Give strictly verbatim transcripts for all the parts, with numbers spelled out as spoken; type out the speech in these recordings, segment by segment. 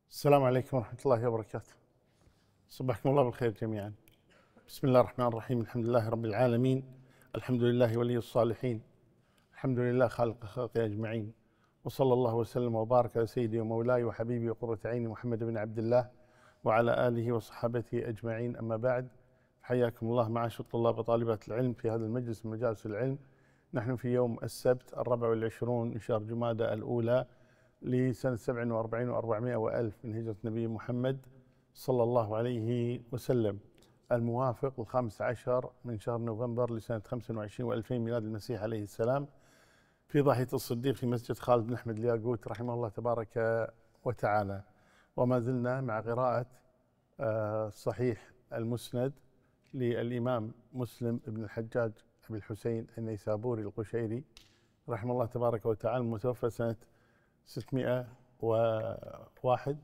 السلام عليكم ورحمة الله وبركاته. صبحكم الله بالخير جميعا. بسم الله الرحمن الرحيم. الحمد لله رب العالمين، الحمد لله ولي الصالحين، الحمد لله خالق خلقه أجمعين، وصلى الله وسلم وبارك على سيدي ومولاي وحبيبي وقرة عيني محمد بن عبد الله وعلى آله وصحابته أجمعين. أما بعد، حياكم الله معاشر الطلاب وطالبات العلم في هذا المجلس من مجالس العلم. نحن في يوم السبت الرابع والعشرون من شهر جمادى الأولى لسنة سبع وأربعين وأربعمائة وألف من هجرة نبي محمد صلى الله عليه وسلم، الموافق الخامس عشر من شهر نوفمبر لسنة خمسة وعشرين وألفين ميلاد المسيح عليه السلام، في ضاحية الصديق في مسجد خالد بن أحمد الياقوت رحمه الله تبارك وتعالى. وما زلنا مع قراءة صحيح المسند للإمام مسلم بن الحجاج أبي الحسين النيسابوري القشيري رحمه الله تبارك وتعالى، المتوفى سنة ستمائة وواحد.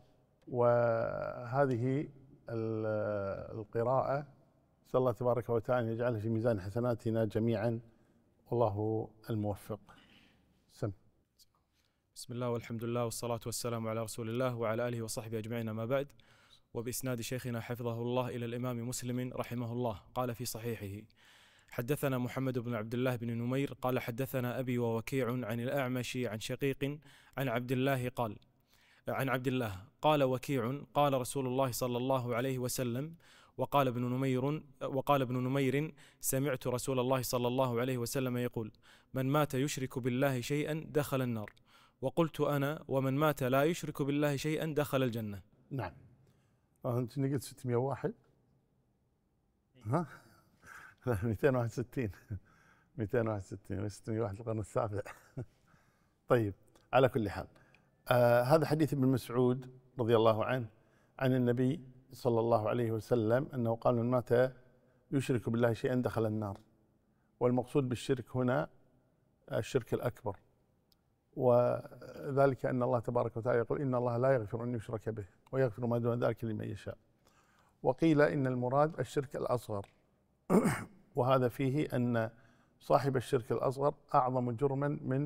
وهذه القراءة نسأل الله تبارك وتعالى أن يجعلها في ميزان حسناتنا جميعا، والله الموفق. سم. بسم الله والحمد لله والصلاة والسلام على رسول الله وعلى آله وصحبه أجمعين. ما بعد، وبإسناد شيخنا حفظه الله إلى الإمام مسلم رحمه الله قال في صحيحه: حدثنا محمد بن عبد الله بن نمير قال حدثنا أبي ووكيع عن الأعمش عن شقيق عن عبد الله قال عن عبد الله قال وكيع قال رسول الله صلى الله عليه وسلم وقال ابن نمير وقال ابن نمير سمعت رسول الله صلى الله عليه وسلم يقول: من مات يشرك بالله شيئا دخل النار، وقلت أنا: ومن مات لا يشرك بالله شيئا دخل الجنة. نعم. أنت قلت ستمائة وواحد؟ ها؟ مئتين وواحد وستين مئتين وواحد وستين ستمائة وواحد القرن السابع. طيب، على كل حال، آه هذا حديث ابن مسعود رضي الله عنه عن النبي صلى الله عليه وسلم أنه قال: من مات يشرك بالله شيئا دخل النار. والمقصود بالشرك هنا الشرك الأكبر، وذلك أن الله تبارك وتعالى يقول: إن الله لا يغفر أن يشرك به ويغفر ما دون ذلك لمن يشاء. وقيل إن المراد الشرك الأصغر، وهذا فيه أن صاحب الشرك الأصغر أعظم جرما من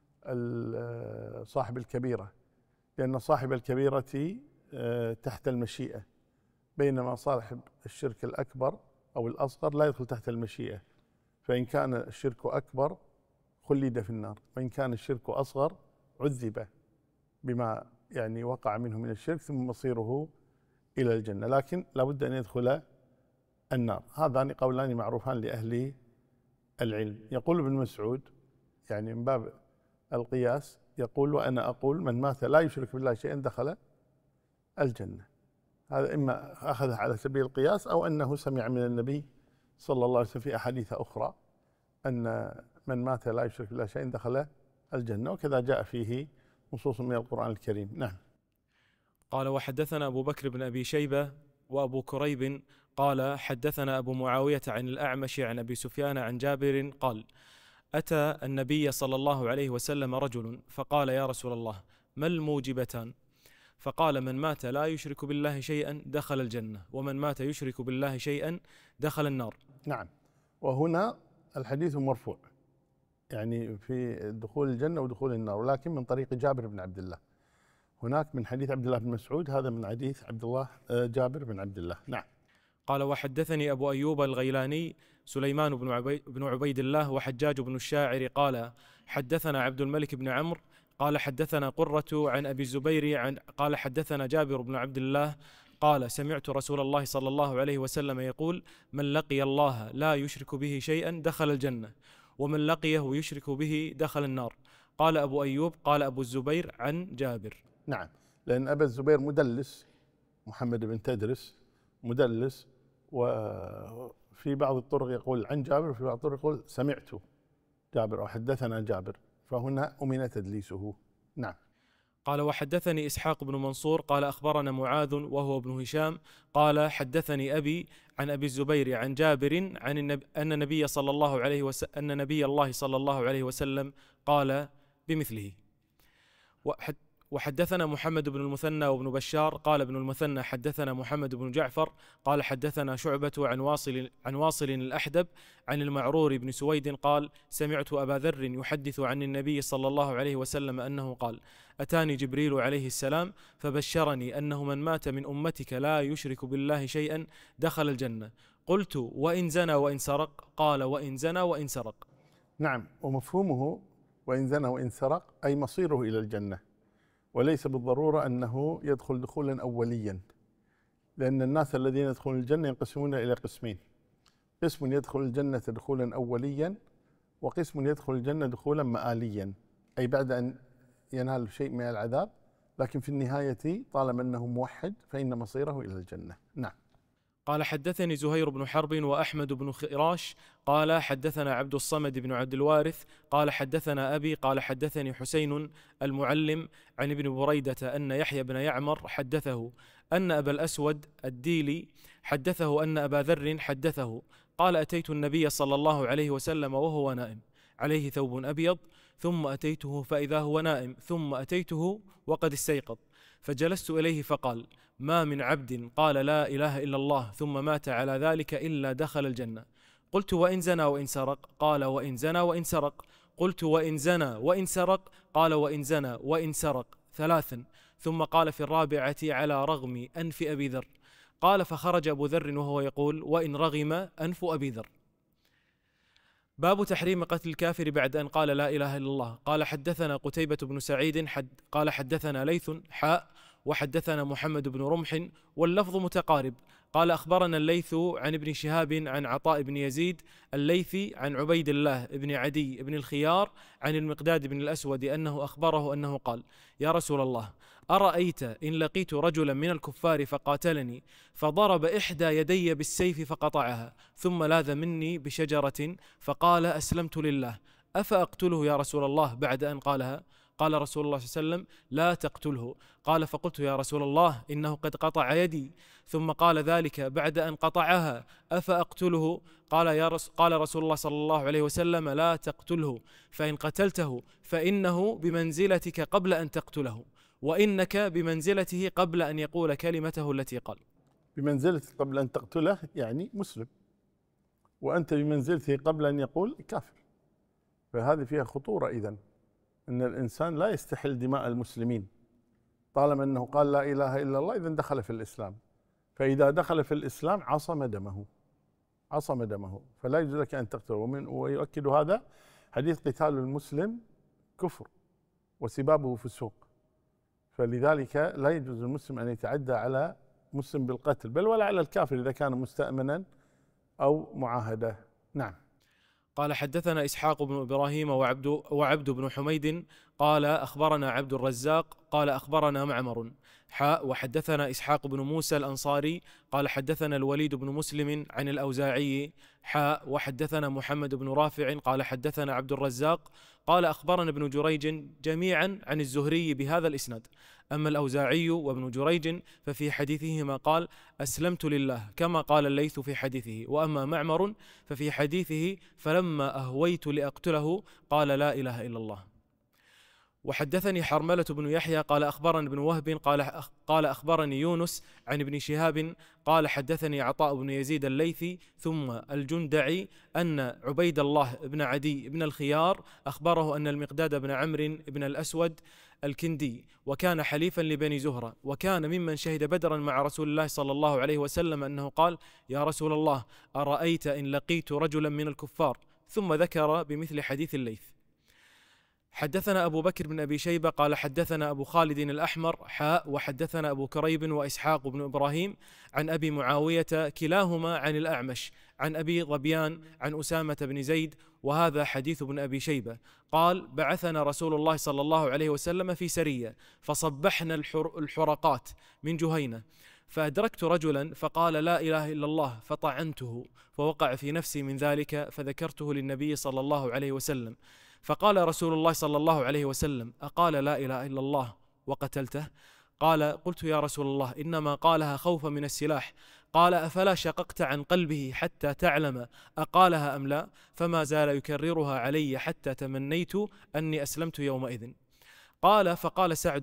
صاحب الكبيرة، لأن صاحب الكبيرة تحت المشيئة، بينما صاحب الشرك الأكبر أو الأصغر لا يدخل تحت المشيئة. فإن كان الشرك أكبر خلد في النار، وإن كان الشرك أصغر عذب بما يعني وقع منه من الشرك ثم مصيره إلى الجنة، لكن لابد أن يدخل النار. هذان قولان معروفان لأهل العلم. يقول ابن مسعود يعني من باب القياس، يقول: وأنا أقول من مات لا يشرك بالله شيئا دخل الجنة. هذا إما أخذه على سبيل القياس أو أنه سمع من النبي صلى الله عليه وسلم في أحاديث أخرى أن من مات لا يشرك بالله شيئا دخل الجنة، وكذا جاء فيه نصوص من القرآن الكريم. نعم. قال: وحدثنا أبو بكر بن أبي شيبة وأبو كريب قال حدثنا أبو معاوية عن الأعمش عن أبي سفيان عن جابر قال: أتى النبي صلى الله عليه وسلم رجل فقال: يا رسول الله، ما الموجبتان؟ فقال: من مات لا يشرك بالله شيئا دخل الجنة، ومن مات يشرك بالله شيئا دخل النار. نعم. وهنا الحديث مرفوع، يعني في دخول الجنة ودخول النار، ولكن من طريق جابر بن عبد الله. هناك من حديث عبد الله بن مسعود، هذا من حديث عبد الله جابر بن عبد الله. نعم. قال: وحدثني أبو أيوب الغيلاني سليمان بن عبيد, بن عبيد الله وحجاج بن الشاعر قال: حدثنا عبد الملك بن عمرو قال حدثنا قرة عن أبي الزبير عن قال حدثنا جابر بن عبد الله قال: سمعت رسول الله صلى الله عليه وسلم يقول: من لقي الله لا يشرك به شيئا دخل الجنة، ومن لقيه يشرك به دخل النار. قال أبو أيوب: قال أبو الزبير عن جابر. نعم، لأن أبا الزبير مدلس، محمد بن تدرس مدلس، وفي بعض الطرق يقول عن جابر، وفي بعض الطرق يقول سمعت جابر أو حدثنا جابر، فهنا أمن تدليسه. نعم. قال: وحدثني إسحاق بن منصور قال أخبرنا معاذ وهو ابن هشام قال حدثني أبي عن أبي الزبير عن جابر عن النبي أن النبي صلى الله عليه وسلم أن نبي الله صلى الله عليه وسلم قال بمثله. وحدثنا محمد بن المثنى وابن بشار قال ابن المثنى حدثنا محمد بن جعفر قال حدثنا شعبة عن واصل عن واصل الأحدب عن المعرور بن سويد قال سمعت أبا ذر يحدث عن النبي صلى الله عليه وسلم أنه قال أتاني جبريل عليه السلام فبشرني أنه من مات من أمتك لا يشرك بالله شيئا دخل الجنة. قلت وإن زنى وإن سرق؟ قال وإن زنى وإن سرق. نعم، ومفهومه وإن زنى وإن سرق أي مصيره إلى الجنة، وليس بالضرورة أنه يدخل دخولا أوليا، لأن الناس الذين يدخلون الجنة ينقسمون إلى قسمين: قسم يدخل الجنة دخولا أوليا، وقسم يدخل الجنة دخولا مآليا، أي بعد أن ينال شيء من العذاب، لكن في النهاية طالما أنه موحد فإن مصيره إلى الجنة. نعم. قال حدثني زهير بن حرب وأحمد بن خراش قال حدثنا عبد الصمد بن عبد الوارث قال حدثنا أبي قال حدثني حسين المعلم عن ابن بريدة أن يحيى بن يعمر حدثه أن أبا الأسود الديلي حدثه أن أبا ذر حدثه قال أتيت النبي صلى الله عليه وسلم وهو نائم عليه ثوب أبيض، ثم أتيته فإذا هو نائم، ثم أتيته وقد استيقظ، فجلست إليه فقال ما من عبد قال لا إله إلا الله ثم مات على ذلك إلا دخل الجنة. قلت وإن زنى وإن سرق؟ قال وإن زنى وإن سرق. قلت وإن زنى وإن سرق؟ قال وإن زنى وإن سرق ثلاثا، ثم قال في الرابعة على رغم أنف أبي ذر. قال فخرج أبو ذر وهو يقول وإن رغم أنف أبي ذر. باب تحريم قتل الكافر بعد أن قال لا إله إلا الله. قال حدثنا قتيبة بن سعيد حد قال حدثنا ليث حاء وحدثنا محمد بن رمح واللفظ متقارب. قال أخبرنا الليث عن ابن شهاب عن عطاء بن يزيد الليثي عن عبيد الله بن عدي بن الخيار عن المقداد بن الأسود أنه أخبره أنه قال يا رسول الله أرأيت إن لقيت رجلا من الكفار فقاتلني فضرب إحدى يدي بالسيف فقطعها ثم لاذ مني بشجرة فقال أسلمت لله أفأقتله يا رسول الله بعد أن قالها؟ قال رسول الله صلى الله عليه وسلم لا تقتله. قال فقلت يا رسول الله إنه قد قطع يدي، ثم قال ذلك بعد أن قطعها أفأقتله؟ قال يا رس قال رسول الله صلى الله عليه وسلم لا تقتله، فإن قتلته فإنه بمنزلتك قبل أن تقتله، وإنك بمنزلته قبل أن يقول كلمته التي قال. بمنزلته قبل أن تقتله يعني مسلم، وأنت بمنزلته قبل أن يقول كافر، فهذه فيها خطورة. إذن أن الإنسان لا يستحل دماء المسلمين طالما أنه قال لا إله إلا الله، إذن دخل في الإسلام، فإذا دخل في الإسلام عصم دمه عصم دمه فلا يجوز لك أن تقتله. ومن ويؤكد هذا حديث قتال المسلم كفر وسبابه فسوق، فلذلك لا يجوز للمسلم أن يتعدى على مسلم بالقتل، بل ولا على الكافر إذا كان مستأمنا أو معاهدة. نعم. قال حدثنا إسحاق بن إبراهيم وعبد, وعبد بن حميد قال أخبرنا عبد الرزاق قال أخبرنا معمر حاء وحدثنا إسحاق بن موسى الأنصاري قال حدثنا الوليد بن مسلم عن الأوزاعي حاء وحدثنا محمد بن رافع قال حدثنا عبد الرزاق قال أخبرنا ابن جريج جميعا عن الزهري بهذا الإسناد. أما الأوزاعي وابن جريج ففي حديثهما قال أسلمت لله كما قال الليث في حديثه، وأما معمر ففي حديثه فلما أهويت لأقتله قال لا إله إلا الله. وحدثني حرملة بن يحيى قال أخبرني ابن وهب قال قال أخبرني يونس عن ابن شهاب قال حدثني عطاء بن يزيد الليثي ثم الجندعي أن عبيد الله بن عدي بن الخيار أخبره أن المقداد بن عمرو بن الأسود الكندي وكان حليفا لبني زهرة وكان ممن شهد بدرا مع رسول الله صلى الله عليه وسلم أنه قال يا رسول الله أرأيت إن لقيت رجلا من الكفار، ثم ذكر بمثل حديث الليث. حدثنا أبو بكر بن أبي شيبة قال حدثنا أبو خالد الأحمر حاء وحدثنا أبو كريب وإسحاق بن إبراهيم عن أبي معاوية كلاهما عن الأعمش عن أبي ظبيان عن أسامة بن زيد، وهذا حديث ابن أبي شيبة. قال بعثنا رسول الله صلى الله عليه وسلم في سرية فصبحنا الحرقات من جهينة، فأدركت رجلا فقال لا إله إلا الله فطعنته، فوقع في نفسي من ذلك فذكرته للنبي صلى الله عليه وسلم، فقال رسول الله صلى الله عليه وسلم أقال لا إله إلا الله وقتلته؟ قال قلت يا رسول الله إنما قالها خوفا من السلاح. قال أفلا شققت عن قلبه حتى تعلم أقالها أم لا؟ فما زال يكررها علي حتى تمنيت أني أسلمت يومئذ. قال فقال سعد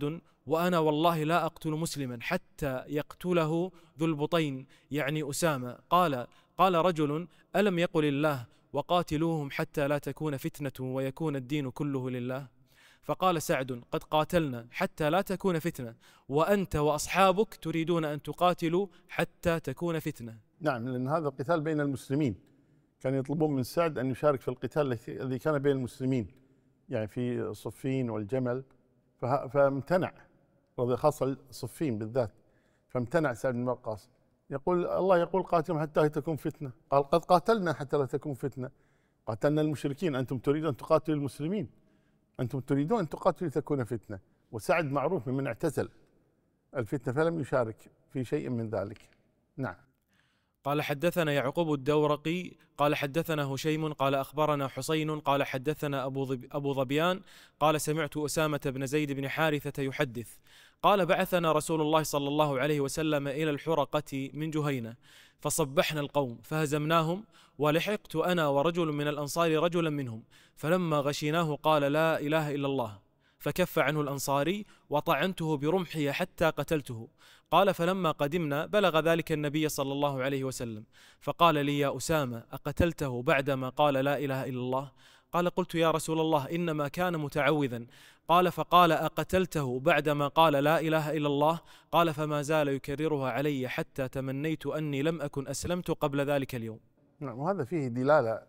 وأنا والله لا أقتل مسلما حتى يقتله ذو البطين يعني أسامة. قال قال رجل: ألم يقل الله وقاتلوهم حتى لا تكون فتنة ويكون الدين كله لله؟ فقال سعد: قد قاتلنا حتى لا تكون فتنة، وأنت وأصحابك تريدون أن تقاتلوا حتى تكون فتنة. نعم، لأن هذا القتال بين المسلمين، كانوا يطلبون من سعد أن يشارك في القتال الذي كان بين المسلمين، يعني في صفين والجمل، فامتنع، خاصة صفين بالذات، فامتنع سعد بن وقاص. يقول الله يقول: قاتلهم حتى تكون فتنة. قال: قد قاتلنا حتى لا تكون فتنة، قاتلنا المشركين، أنتم تريدون أن تقاتلوا المسلمين، أنتم تريدون أن تقاتلوا لتكون فتنة. وسعد معروف ممن اعتزل الفتنة فلم يشارك في شيء من ذلك. نعم. قال حدثنا يعقوب الدورقي قال حدثنا هشيم قال أخبرنا حسين قال حدثنا أبو, أبو ظبيان قال سمعت أسامة بن زيد بن حارثة يحدث قال: بعثنا رسول الله صلى الله عليه وسلم إلى الحرقة من جهينة، فصبحنا القوم فهزمناهم، ولحقت أنا ورجل من الأنصار رجلا منهم، فلما غشيناه قال: لا إله إلا الله، فكف عنه الأنصاري وطعنته برمحي حتى قتلته. قال: فلما قدمنا بلغ ذلك النبي صلى الله عليه وسلم، فقال لي: يا أسامة، أقتلته بعدما قال لا إله إلا الله؟ قال: قلت: يا رسول الله، إنما كان متعوذا. قال: فقال: أقتلته بعدما قال لا إله إلا الله؟ قال: فما زال يكررها علي حتى تمنيت أني لم أكن أسلمت قبل ذلك اليوم. نعم، وهذا فيه دلالة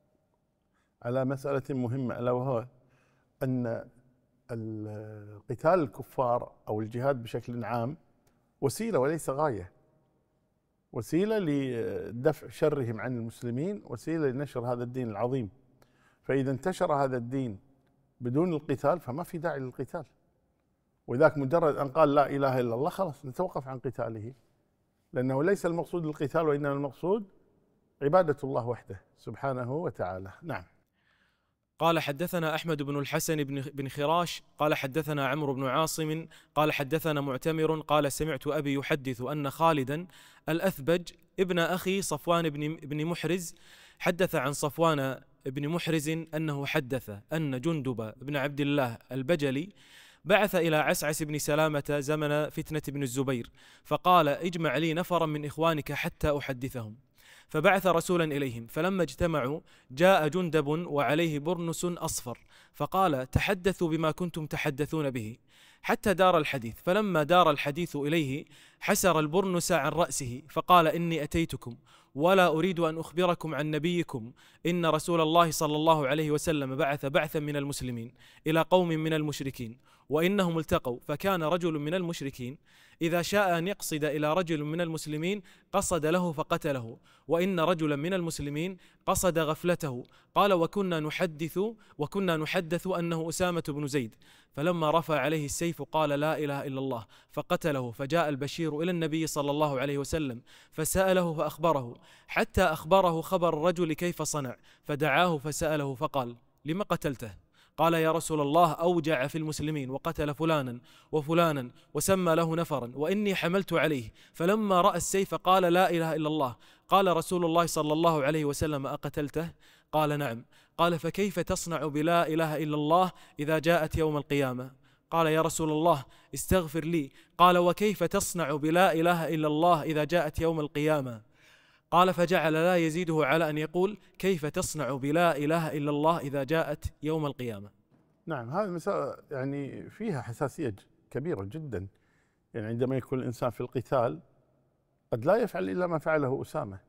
على مسألة مهمة، ألا وهو أن القتال الكفار أو الجهاد بشكل عام وسيلة وليس غاية، وسيلة لدفع شرهم عن المسلمين، وسيلة لنشر هذا الدين العظيم. فإذا انتشر هذا الدين بدون القتال فما في داعي للقتال، وذاك مجرد أن قال لا إله إلا الله خلاص نتوقف عن قتاله، لأنه ليس المقصود القتال، وإنما المقصود عبادة الله وحده سبحانه وتعالى. نعم. قال حدثنا أحمد بن الحسن بن خراش قال حدثنا عمرو بن عاصم قال حدثنا معتمر قال: سمعت أبي يحدث أن خالدا الأثبج ابن أخي صفوان بن محرز حدث عن صفوان بن محرز أنه حدث أن جندب بن عبد الله البجلي بعث إلى عسعس بن سلامة زمن فتنة بن الزبير، فقال: اجمع لي نفرا من إخوانك حتى أحدثهم. فبعث رسولا إليهم، فلما اجتمعوا جاء جندب وعليه برنس أصفر، فقال: تحدثوا بما كنتم تحدثون به، حتى دار الحديث. فلما دار الحديث إليه حسر البرنس عن رأسه، فقال: إني أتيتكم ولا أريد أن أخبركم عن نبيكم، إن رسول الله صلى الله عليه وسلم بعث بعثا من المسلمين إلى قوم من المشركين، وإنهم التقوا، فكان رجل من المشركين إذا شاء أن يقصد إلى رجل من المسلمين قصد له فقتله، وإن رجلا من المسلمين قصد غفلته. قال: وكنا نحدث وكنا نحدث أنه أسامة بن زيد، فلما رفع عليه السيف قال لا إله إلا الله فقتله. فجاء البشير إلى النبي صلى الله عليه وسلم فسأله فأخبره، حتى أخبره خبر الرجل كيف صنع، فدعاه فسأله فقال: لما قتلته؟ قال: يا رسول الله، أوجع في المسلمين وقتل فلانا وفلانا وسمى له نفرا، وإني حملت عليه، فلما رأى السيف قال لا إله إلا الله. قال رسول الله صلى الله عليه وسلم: أقتلته؟ قال: نعم. قال: فكيف تصنع بلا إله إلا الله إذا جاءت يوم القيامة؟ قال: يا رسول الله، استغفر لي. قال: وكيف تصنع بلا إله إلا الله إذا جاءت يوم القيامة؟ قال: فجعل لا يزيده على أن يقول: كيف تصنع بلا إله إلا الله إذا جاءت يوم القيامة؟ نعم، هذه مسألة يعني فيها حساسية كبيرة جدا. يعني عندما يكون الإنسان في القتال قد لا يفعل إلا ما فعله أسامة،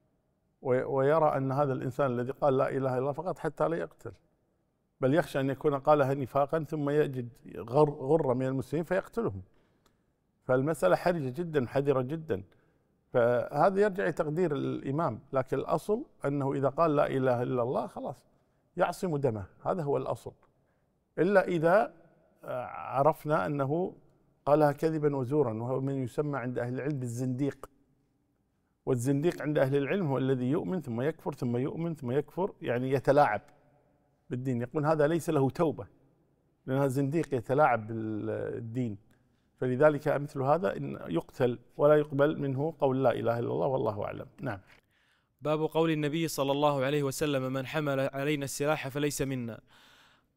ويرى أن هذا الإنسان الذي قال لا إله إلا الله فقط حتى لا يقتل، بل يخشى أن يكون قالها نفاقا ثم يجد غرة من المسلمين فيقتلهم. فالمسألة حرجة جدا، حذرة جدا. فهذا يرجع لتقدير الإمام، لكن الأصل أنه إذا قال لا إله إلا الله خلاص يعصم دمه، هذا هو الأصل، إلا إذا عرفنا أنه قالها كذبا وزورا، وهو من يسمى عند أهل العلم بالزنديق. والزنديق عند أهل العلم هو الذي يؤمن ثم يكفر ثم يؤمن ثم يكفر، يعني يتلاعب بالدين. يقول هذا ليس له توبة، لأن هذا زنديق يتلاعب بالدين. فلذلك مثل هذا إن يقتل ولا يقبل منه قول لا إله إلا الله، والله أعلم. نعم. باب قول النبي صلى الله عليه وسلم: من حمل علينا السلاح فليس منا.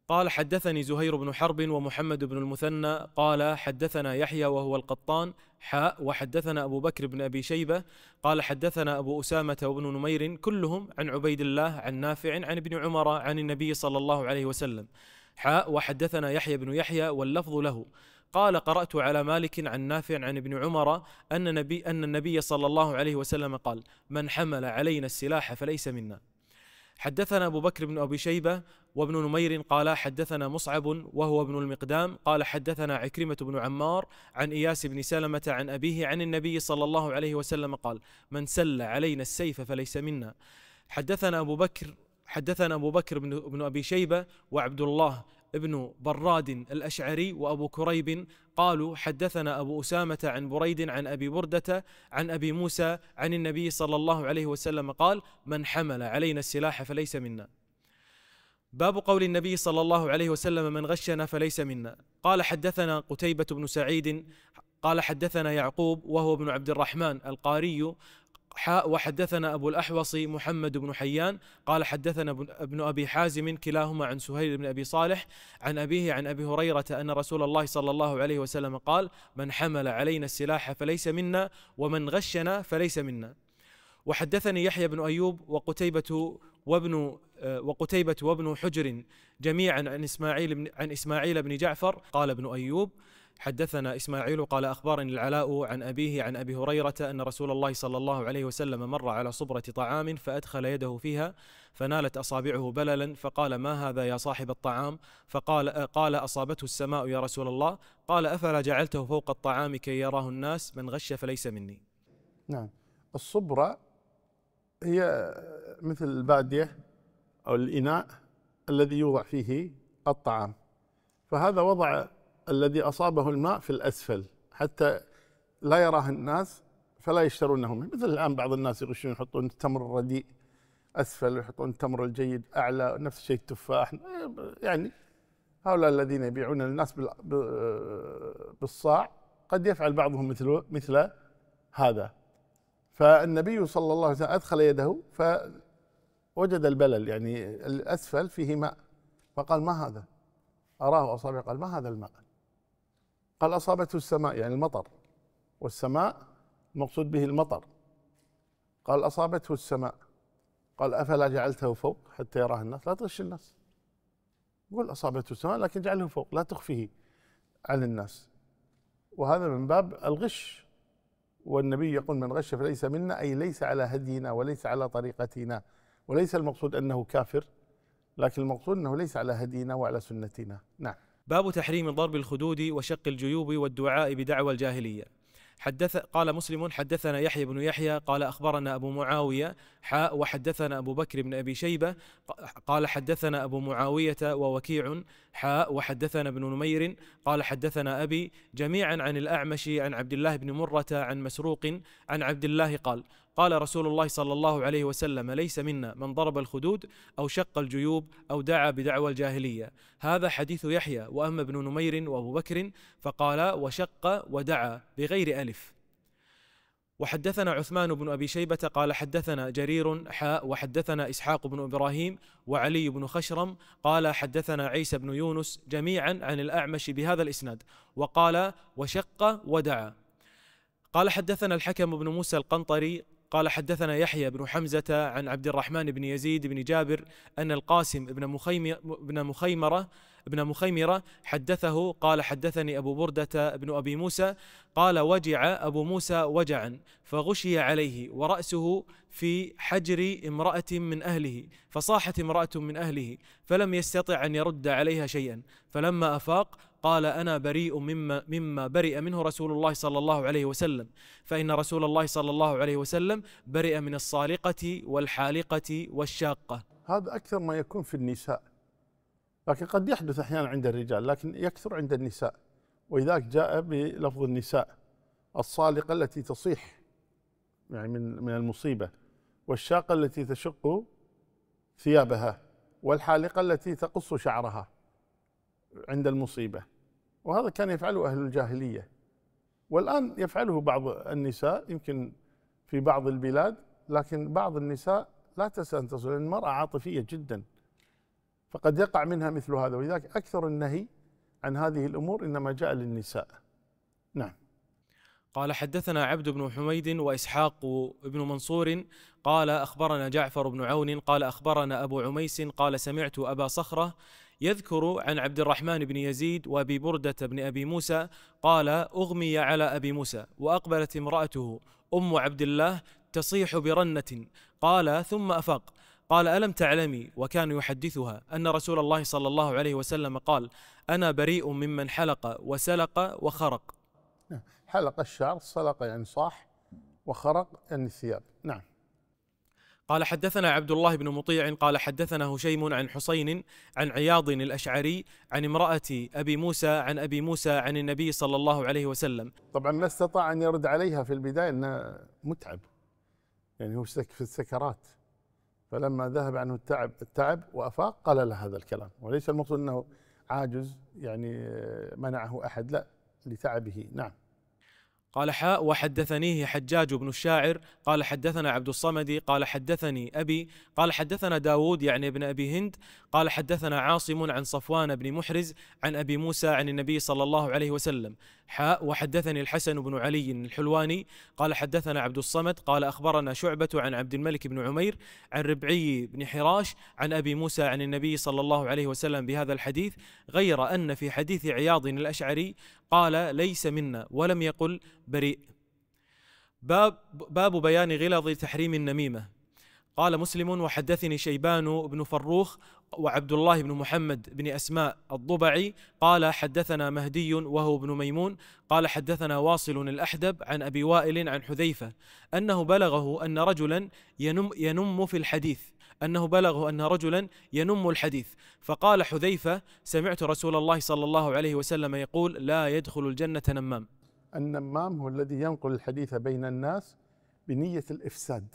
قال حدثني زهير بن حرب ومحمد بن المثنى قال حدثنا يحيى وهو القطان حاء وحدثنا أبو بكر بن أبي شيبة قال حدثنا أبو أسامة وابن نمير كلهم عن عبيد الله عن نافع عن ابن عمر عن النبي صلى الله عليه وسلم حاء وحدثنا يحيى بن يحيى واللفظ له قال قرأت على مالك عن نافع عن ابن عمر أن, نبي أن النبي صلى الله عليه وسلم قال من حمل علينا السلاح فليس منا. حدثنا أبو بكر بن أبي شيبة وابن نمير قال حدثنا مصعب وهو ابن المقدام قال حدثنا عكرمة بن عمار عن إياس بن سلمة عن أبيه عن النبي صلى الله عليه وسلم قال من سل علينا السيف فليس منا. حدثنا أبو بكر حدثنا أبو بكر بن, بن أبي شيبة وعبد الله ابن براد الأشعري وأبو كريب قالوا حدثنا أبو أسامة عن بريد عن أبي بردة عن أبي موسى عن النبي صلى الله عليه وسلم قال من حمل علينا السلاح فليس منا. باب قول النبي صلى الله عليه وسلم من غشنا فليس منا. قال حدثنا قتيبة بن سعيد قال حدثنا يعقوب وهو ابن عبد الرحمن القاري حاء وحدثنا أبو الأحوص محمد بن حيان قال حدثنا ابن أبي حازم كلاهما عن سهيل بن أبي صالح عن أبيه عن أبي هريرة أن رسول الله صلى الله عليه وسلم قال من حمل علينا السلاح فليس منا ومن غشنا فليس منا. وحدثني يحيى بن أيوب وقتيبة وابن وقتيبة وابن حجر جميعا عن إسماعيل بن عن إسماعيل بن جعفر قال ابن أيوب حدثنا إسماعيل قال أخبرني العلاء عن أبيه عن أبي هريرة أن رسول الله صلى الله عليه وسلم مر على صبرة طعام فأدخل يده فيها فنالت أصابعه بللا فقال ما هذا يا صاحب الطعام؟ فقال قال أصابته السماء يا رسول الله. قال أفلا جعلته فوق الطعام كي يراه الناس من غش فليس مني. نعم. الصبرة هي مثل البادية أو الإناء الذي يوضع فيه الطعام، فهذا وضع الذي أصابه الماء في الأسفل حتى لا يراه الناس فلا يشترونه منه. مثل الآن بعض الناس يغشون يحطون التمر الرديء أسفل ويحطون التمر الجيد أعلى، نفس الشيء التفاح. يعني هؤلاء الذين يبيعون للناس بالصاع قد يفعل بعضهم مثل مثل هذا. فالنبي صلى الله عليه وسلم أدخل يده فوجد البلل، يعني الأسفل فيه ماء، فقال ما هذا؟ أراه أصابعه، قال ما هذا الماء؟ قال أصابته السماء، يعني المطر، والسماء المقصود به المطر. قال أصابته السماء. قال أفلا جعلته فوق حتى يراه الناس؟ لا تغش الناس، قل أصابته السماء لكن جعله فوق لا تخفيه عن الناس، وهذا من باب الغش. والنبي يقول من غش فليس منا، أي ليس على هدينا وليس على طريقتنا، وليس المقصود أنه كافر، لكن المقصود أنه ليس على هدينا وعلى سنتنا. نعم. باب تحريم ضرب الخدود وشق الجيوب والدعاء بدعوى الجاهلية. حدث قال مسلم حدثنا يحيى بن يحيى قال أخبرنا أبو معاوية حاء وحدثنا أبو بكر بن أبي شيبة قال حدثنا أبو معاوية ووكيع حاء وحدثنا ابن نمير قال حدثنا أبي جميعا عن الأعمش عن عبد الله بن مرة عن مسروق عن عبد الله قال قال رسول الله صلى الله عليه وسلم ليس منا من ضرب الخدود أو شق الجيوب أو دعا بدعوى الجاهلية. هذا حديث يحيى. وأما ابن نمير وأبو بكر فقال وشق ودعا بغير ألف. وحدثنا عثمان بن أبي شيبة قال حدثنا جرير حاء وحدثنا إسحاق بن إبراهيم وعلي بن خشرم قال حدثنا عيسى بن يونس جميعا عن الأعمش بهذا الإسناد وقال وشق ودعا. قال حدثنا الحكم بن موسى القنطري قال حدثنا يحيى بن حمزة عن عبد الرحمن بن يزيد بن جابر أن القاسم بن بن مخيمرة ابن مخيمرة حدثه قال حدثني أبو بردة بن أبي موسى قال وجع أبو موسى وجعا فغشي عليه ورأسه في حجر امرأة من أهله فصاحت امرأة من أهله فلم يستطع أن يرد عليها شيئا فلما أفاق قال أنا بريء مما, مما برئ منه رسول الله صلى الله عليه وسلم فإن رسول الله صلى الله عليه وسلم برئ من الصالقة والحالقة والشاقة. هذا أكثر ما يكون في النساء، لكن قد يحدث أحيانا عند الرجال، لكن يكثر عند النساء، ولذلك جاء بلفظ النساء الصالقة التي تصيح يعني من من المصيبة، والشاقة التي تشق ثيابها، والحالقة التي تقص شعرها عند المصيبة. وهذا كان يفعله أهل الجاهلية، والآن يفعله بعض النساء يمكن في بعض البلاد، لكن بعض النساء لا تستنتصر، لأن المرأة عاطفية جدا، فقد يقع منها مثل هذا، ولذلك أكثر النهي عن هذه الأمور إنما جاء للنساء. نعم. قال حدثنا عبد بن حميد وإسحاق بن منصور قال أخبرنا جعفر بن عون قال أخبرنا أبو عميس قال سمعت أبا صخرة يذكر عن عبد الرحمن بن يزيد وأبي بردة بن أبي موسى قال أغمي على أبي موسى وأقبلت امرأته أم عبد الله تصيح برنة، قال ثم أفاق قال ألم تعلمي، وكان يحدثها أن رسول الله صلى الله عليه وسلم قال أنا بريء ممن حلق وسلق وخرق. حلق الشعر، سلق يعني صاح، وخرق يعني الثياب. نعم. قال حدثنا عبد الله بن مطيع قال حدثنا هشيم عن حسين عن عياض الأشعري عن امرأة أبي موسى عن أبي موسى عن النبي صلى الله عليه وسلم. طبعا ما استطاع أن يرد عليها في البداية أنه متعب، يعني هو في السكرات، فلما ذهب عنه التعب التعب وأفاق قال له هذا الكلام، وليس المقصود أنه عاجز يعني منعه أحد، لا، لتعبه. نعم. قال حاء وحدثنيه حجاج بن الشاعر قال حدثنا عبد الصمد قال حدثني أبي قال حدثنا داود يعني ابن أبي هند قال حدثنا عاصم عن صفوان بن محرز عن أبي موسى عن النبي صلى الله عليه وسلم. حاء وحدثني الحسن بن علي الحلواني قال حدثنا عبد الصمد قال أخبرنا شعبة عن عبد الملك بن عمير عن ربعي بن حراش عن أبي موسى عن النبي صلى الله عليه وسلم بهذا الحديث، غير أن في حديث عياض الأشعري قال ليس منا ولم يقل بريء. باب, باب بيان غلظ تحريم النميمة. قال مسلم وحدثني شيبان بن فروخ وعبد الله بن محمد بن أسماء الضبعي قال حدثنا مهدي وهو ابن ميمون قال حدثنا واصل الأحدب عن أبي وائل عن حذيفة أنه بلغه أن رجلا ينم, ينم في الحديث أنه بلغه أن رجلا ينم الحديث، فقال حذيفة سمعت رسول الله صلى الله عليه وسلم يقول لا يدخل الجنة نمام. النمام هو الذي ينقل الحديث بين الناس بنية الإفساد.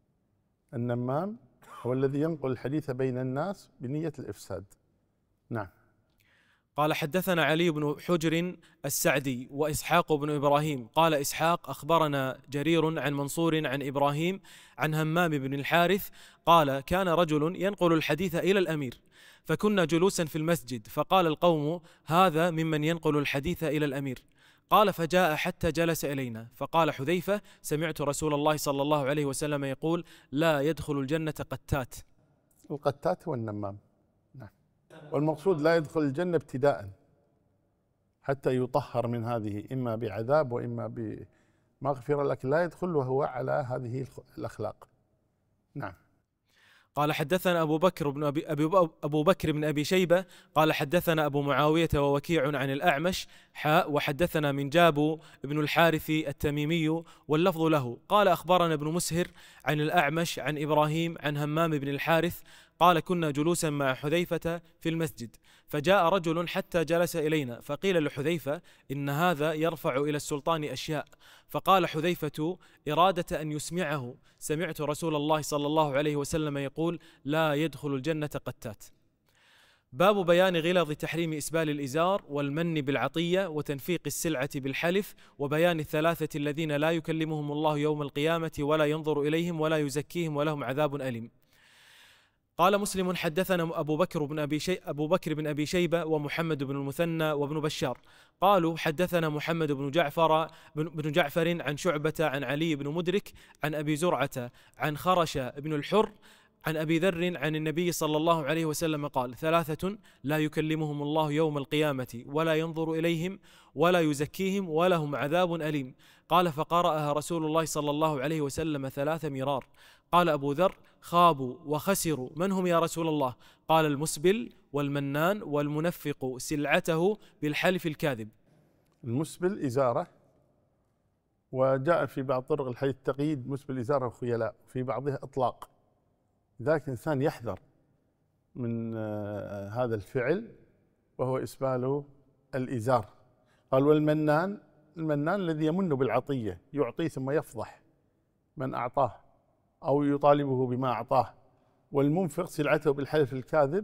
النمام هو الذي ينقل الحديث بين الناس بنية الإفساد. نعم. قال حدثنا علي بن حجر السعدي وإسحاق بن إبراهيم قال إسحاق أخبرنا جرير عن منصور عن إبراهيم عن همام بن الحارث قال كان رجل ينقل الحديث إلى الأمير، فكنا جلوسا في المسجد فقال القوم هذا ممن ينقل الحديث إلى الأمير، قال فجاء حتى جلس إلينا، فقال حذيفة سمعت رسول الله صلى الله عليه وسلم يقول لا يدخل الجنة قتات. القتات هو النمام. نعم. والمقصود لا يدخل الجنة ابتداء حتى يطهر من هذه، إما بعذاب وإما بمغفرة، لكن لا يدخل وهو على هذه الأخلاق. نعم. قال حدثنا أبو بكر بن أبي, أبي أبو بكر بن أبي شيبة قال حدثنا أبو معاوية ووكيع عن الأعمش حاء وحدثنا من جابو بن الحارث التميمي واللفظ له قال أخبرنا ابن مسهر عن الأعمش عن إبراهيم عن همام بن الحارث قال كنا جلوسا مع حذيفة في المسجد فجاء رجل حتى جلس إلينا، فقيل لحذيفة إن هذا يرفع إلى السلطان أشياء، فقال حذيفة إرادة أن يسمعه سمعت رسول الله صلى الله عليه وسلم يقول لا يدخل الجنة قتات. باب بيان غلظ تحريم إسبال الإزار والمن بالعطية وتنفيق السلعة بالحلف وبيان الثلاثة الذين لا يكلمهم الله يوم القيامة ولا ينظر إليهم ولا يزكيهم ولهم عذاب أليم. قال مسلم حدثنا أبو بكر بن أبي شي أبو بكر بن أبي شيبة ومحمد بن المثنى وابن بشار قالوا حدثنا محمد بن جعفر بن جعفر عن شعبة عن علي بن مدرك عن أبي زرعة عن خرش بن الحر عن أبي ذر عن النبي صلى الله عليه وسلم قال ثلاثة لا يكلمهم الله يوم القيامة ولا ينظر إليهم ولا يزكيهم ولهم عذاب أليم. قال فقرأها رسول الله صلى الله عليه وسلم ثلاث مرار. قال أبو ذر خابوا وخسروا من هم يا رسول الله؟ قال المسبل والمنان والمنفق سلعته بالحلف الكاذب. المسبل إزارة، وجاء في بعض طرق الحديث تقييد مسبل إزارة وخيلاء، في بعضها إطلاق، ذاك إنسان يحذر من هذا الفعل وهو إسبال الإزار. قال والمنان، المنان الذي يمن بالعطية يعطي ثم يفضح من أعطاه أو يطالبه بما أعطاه. والمنفق سلعته بالحلف الكاذب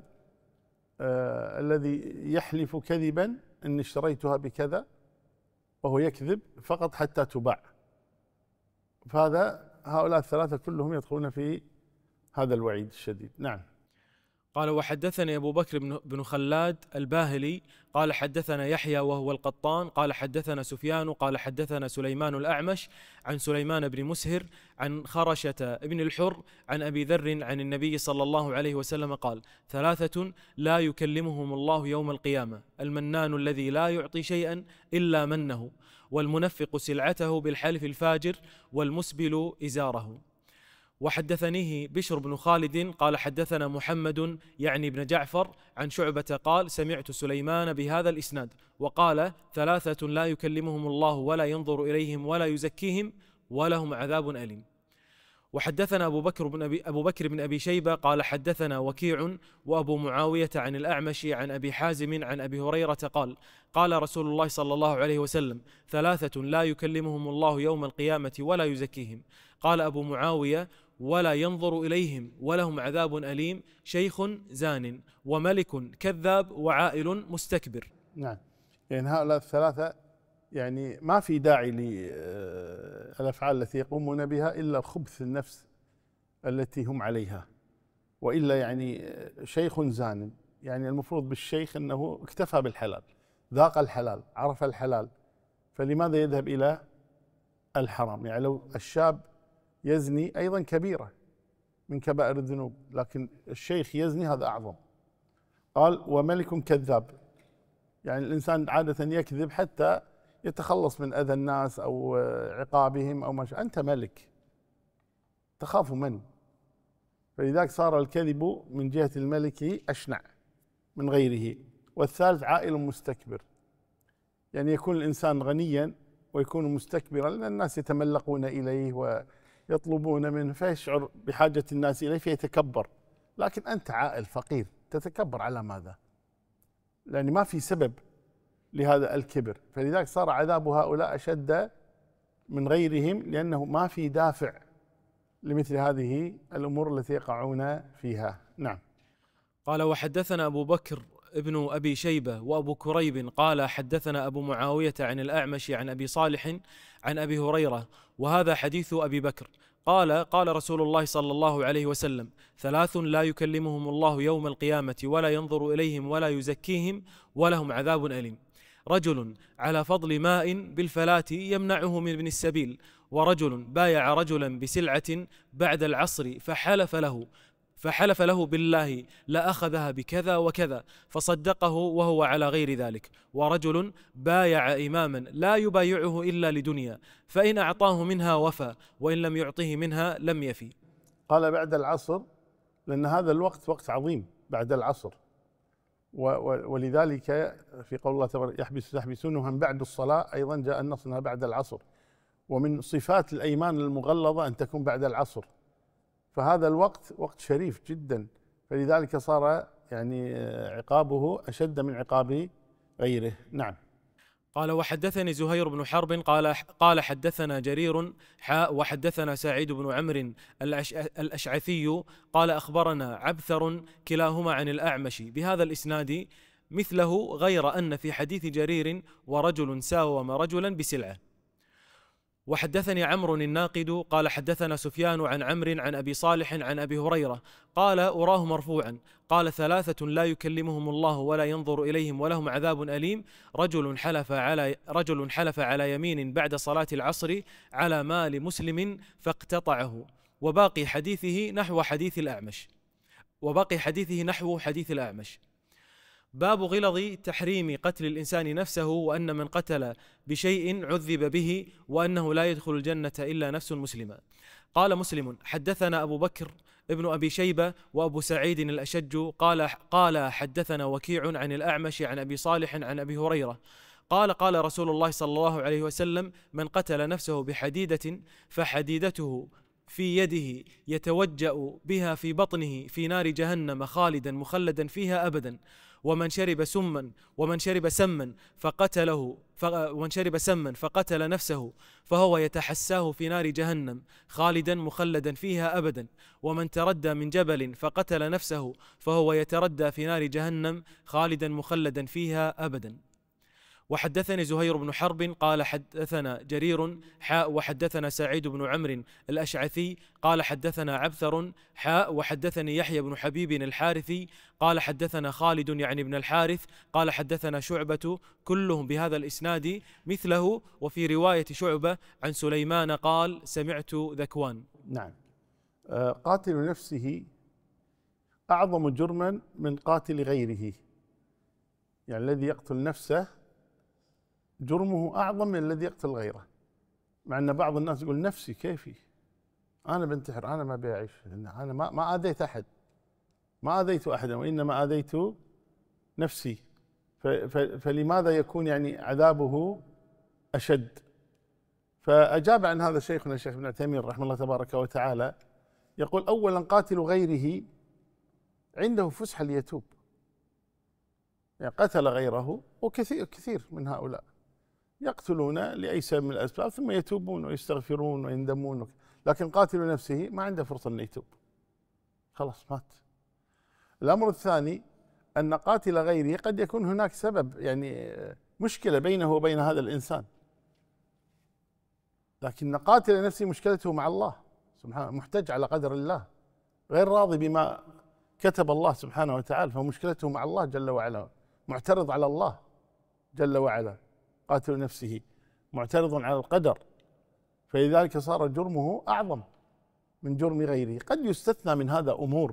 آه الذي يحلف كذبا إن اشتريتها بكذا وهو يكذب فقط حتى تباع. فهذا هؤلاء الثلاثة كلهم يدخلون في هذا الوعيد الشديد. نعم. قال وحدثني أبو بكر بن خلاد الباهلي قال حدثنا يحيى وهو القطان قال حدثنا سفيان قال حدثنا سليمان الأعمش عن سليمان بن مسهر عن خرشة بن الحر عن أبي ذر عن النبي صلى الله عليه وسلم قال ثلاثة لا يكلمهم الله يوم القيامة: المنان الذي لا يعطي شيئا إلا منه، والمنفق سلعته بالحلف الفاجر، والمسبل إزاره. وحدثنيه بشر بن خالد قال حدثنا محمد يعني بن جعفر عن شعبة قال سمعت سليمان بهذا الإسناد وقال ثلاثة لا يكلمهم الله ولا ينظر إليهم ولا يزكيهم ولهم عذاب أليم. وحدثنا أبو بكر بن أبي, أبو بكر بن أبي شيبة قال حدثنا وكيع وأبو معاوية عن الأعمش عن أبي حازم عن أبي هريرة قال قال رسول الله صلى الله عليه وسلم ثلاثة لا يكلمهم الله يوم القيامة ولا يزكيهم. قال أبو معاوية ولا ينظر إليهم ولهم عذاب أليم: شيخ زان، وملك كذاب، وعائل مستكبر. نعم، يعني هؤلاء الثلاثة يعني ما في داعي للأفعال التي يقومون بها إلا خبث النفس التي هم عليها، وإلا يعني شيخ زان، يعني المفروض بالشيخ أنه اكتفى بالحلال، ذاق الحلال، عرف الحلال، فلماذا يذهب إلى الحرام؟ يعني لو الشاب يزني أيضا كبيرة من كبائر الذنوب، لكن الشيخ يزني هذا أعظم. قال وملك كذاب، يعني الإنسان عادة يكذب حتى يتخلص من أذى الناس أو عقابهم أو ما شاء. أنت ملك، تخاف من؟ فلذلك صار الكذب من جهة الملك أشنع من غيره. والثالث عائل مستكبر، يعني يكون الإنسان غنيا ويكون مستكبرا لأن الناس يتملقون إليه ويطلبون منه فيشعر بحاجة الناس إليه فيتكبر. لكن أنت عائل فقير، تتكبر على ماذا؟ لأن ما في سبب لهذا الكبر. فلذلك صار عذاب هؤلاء أشد من غيرهم، لأنه ما في دافع لمثل هذه الأمور التي يقعون فيها. نعم. قال وحدثنا أبو بكر ابن أبي شيبة وأبو كريب قال حدثنا أبو معاوية عن الأعمش عن أبي صالح عن أبي هريرة، وهذا حديث أبي بكر. قال قال رسول الله صلى الله عليه وسلم ثلاث لا يكلمهم الله يوم القيامة ولا ينظر إليهم ولا يزكيهم ولهم عذاب أليم: رجل على فضل ماء بالفلاة يمنعه من ابن السبيل، ورجل بايع رجلا بسلعة بعد العصر فحلف له فحلف له بالله لأخذها بكذا وكذا فصدقه وهو على غير ذلك، ورجل بايع إماما لا يبايعه إلا لدنيا فإن أعطاه منها وفى وإن لم يعطه منها لم يفي. قال بعد العصر لأن هذا الوقت وقت عظيم بعد العصر، ولذلك في قول الله تبارك يحبس يحبسونهم بعد الصلاة، أيضا جاء النص أنها بعد العصر. ومن صفات الأيمان المغلظة أن تكون بعد العصر، فهذا الوقت وقت شريف جدا، فلذلك صار يعني عقابه أشد من عقاب غيره. نعم. قال وحدثني زهير بن حرب قال قال حدثنا جرير حاء وحدثنا سعيد بن عمرو الأشعثي قال أخبرنا عبثر كلاهما عن الأعمش بهذا الإسناد مثله، غير أن في حديث جرير ورجل ساوم رجلا بسلعة. وحدثني عمرو الناقد قال حدثنا سفيان عن عمرو عن أبي صالح عن أبي هريرة قال أراه مرفوعا قال ثلاثة لا يكلمهم الله ولا ينظر إليهم ولهم عذاب أليم: رجل حلف على رجل حلف على يمين بعد صلاة العصر على مال مسلم فاقتطعه. وباقي حديثه نحو حديث الأعمش وباقي حديثه نحو حديث الأعمش. باب غلظ تحريم قتل الإنسان نفسه، وأن من قتل بشيء عذب به، وأنه لا يدخل الجنة إلا نفس مسلمة. قال مسلم حدثنا أبو بكر ابن أبي شيبة وأبو سعيد الأشج قال قال حدثنا وكيع عن الأعمش عن أبي صالح عن أبي هريرة قال قال رسول الله صلى الله عليه وسلم: من قتل نفسه بحديدة فحديدته في يده يتوجأ بها في بطنه في نار جهنم خالدا مخلدا فيها أبدا، ومن شرب سما ومن شرب سما فقتله ومن شرب سما فقتل نفسه فهو يتحساه في نار جهنم خالدا مخلدا فيها أبدا، ومن تردى من جبل فقتل نفسه فهو يتردى في نار جهنم خالدا مخلدا فيها أبدا. وحدثني زهير بن حرب قال حدثنا جرير حاء وحدثنا سعيد بن عمرو الأشعثي قال حدثنا عبثر حاء وحدثني يحيى بن حبيب الحارثي قال حدثنا خالد يعني بن الحارث قال حدثنا شعبة كلهم بهذا الإسناد مثله. وفي رواية شعبة عن سليمان قال سمعت ذكوان. نعم. آه، قاتل نفسه أعظم جرما من قاتل غيره، يعني الذي يقتل نفسه جرمه أعظم من الذي يقتل غيره. مع أن بعض الناس يقول نفسي كيفي، أنا بنتحر، أنا ما بيعيش، أنا ما ما آذيت أحد، ما آذيت أحدا وإنما آذيت نفسي، فلماذا يكون يعني عذابه أشد؟ فأجاب عن هذا شيخنا الشيخ ابن عثيمين رحمه الله تبارك وتعالى، يقول أولا قاتل غيره عنده فسحة ليتوب، يعني قتل غيره، وكثير كثير من هؤلاء يقتلون لأي سبب من الأسباب ثم يتوبون ويستغفرون ويندمون، لكن قاتل نفسه ما عنده فرصة أن يتوب، خلاص مات. الأمر الثاني أن قاتل غيره قد يكون هناك سبب، يعني مشكلة بينه وبين هذا الإنسان، لكن قاتل نفسه مشكلته مع الله سبحانه، محتج على قدر الله، غير راضي بما كتب الله سبحانه وتعالى، فمشكلته مع الله جل وعلا، معترض على الله جل وعلا. قاتل نفسه معترض على القدر، فلذلك صار جرمه أعظم من جرم غيره. قد يستثنى من هذا أمور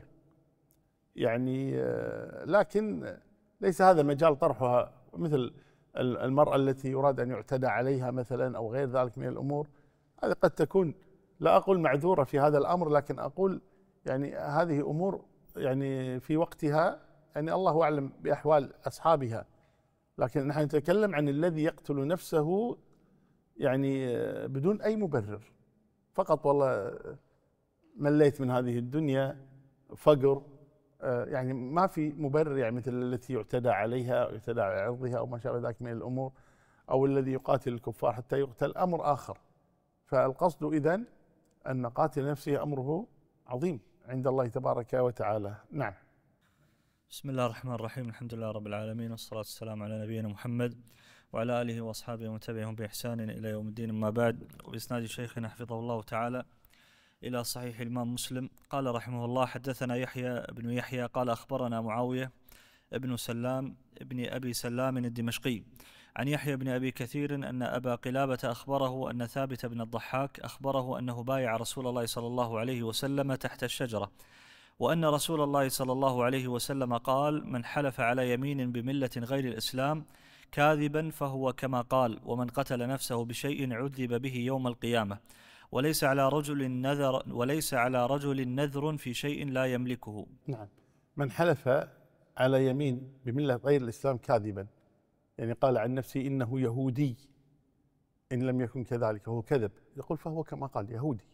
يعني، لكن ليس هذا مجال طرحها، مثل المرأة التي يراد أن يعتدى عليها مثلا أو غير ذلك من الأمور، هذه قد تكون لا أقول معذورة في هذا الأمر، لكن أقول يعني هذه أمور يعني في وقتها، يعني الله أعلم بأحوال أصحابها، لكن نحن نتكلم عن الذي يقتل نفسه يعني بدون أي مبرر، فقط والله مليت من هذه الدنيا، فقر، يعني ما في مبرر، يعني مثل التي يعتدى عليها أو يعتدى على عرضها أو ما شابه ذلك من الأمور، أو الذي يقاتل الكفار حتى يقتل، أمر آخر. فالقصد إذن أن قاتل نفسه أمره عظيم عند الله تبارك وتعالى. نعم. بسم الله الرحمن الرحيم، الحمد لله رب العالمين، والصلاة والسلام على نبينا محمد وعلى آله وأصحابه ومن تبعهم بإحسان إلى يوم الدين. أما بعد، وبإسناد شيخنا حفظه الله تعالى إلى صحيح الإمام مسلم قال رحمه الله حدثنا يحيى بن يحيى قال أخبرنا معاوية ابن سلام ابن أبي سلام الدمشقي عن يحيى بن أبي كثير أن أبا قلابة أخبره أن ثابت بن الضحاك أخبره أنه بايع رسول الله صلى الله عليه وسلم تحت الشجرة، وأن رسول الله صلى الله عليه وسلم قال: من حلف على يمين بملة غير الإسلام كاذبا فهو كما قال، ومن قتل نفسه بشيء عذب به يوم القيامة، وليس على رجل نذر وليس على رجل نذر في شيء لا يملكه. نعم. من حلف على يمين بملة غير الإسلام كاذبا، يعني قال عن نفسه إنه يهودي، إن لم يكن كذلك هو كذب، يقول فهو كما قال يهودي،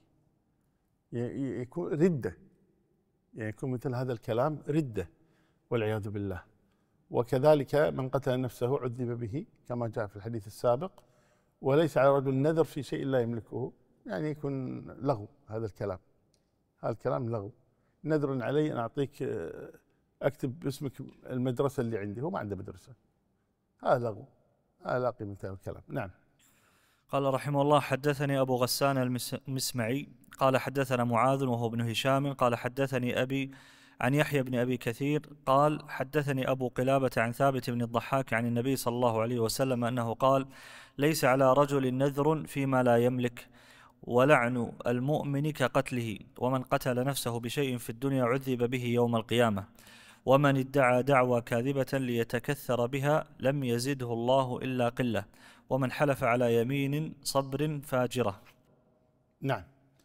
يكون ردة، يعني يكون مثل هذا الكلام ردة والعياذ بالله. وكذلك من قتل نفسه عذب به كما جاء في الحديث السابق، وليس على رجل نذر في شيء لا يملكه، يعني يكون لغو هذا الكلام، هذا الكلام لغو. نذر علي أن أعطيك أكتب باسمك المدرسة اللي عندي، هو ما عنده مدرسة، هذا لغو، هذا لا قيمة له الكلام. نعم. قال رحمه الله حدثني أبو غسان المسمعي قال حدثنا معاذ وهو ابن هشام قال حدثني أبي عن يحيى بن أبي كثير قال حدثني أبو قلابة عن ثابت بن الضحاك عن النبي صلى الله عليه وسلم أنه قال: ليس على رجل نذر فيما لا يملك، ولعن المؤمن كقتله، ومن قتل نفسه بشيء في الدنيا عذب به يوم القيامة، ومن ادعى دعوى كاذبة ليتكثر بها لم يزده الله إلا قلة، ومن حلف على يمين صبر فاجرة. نعم.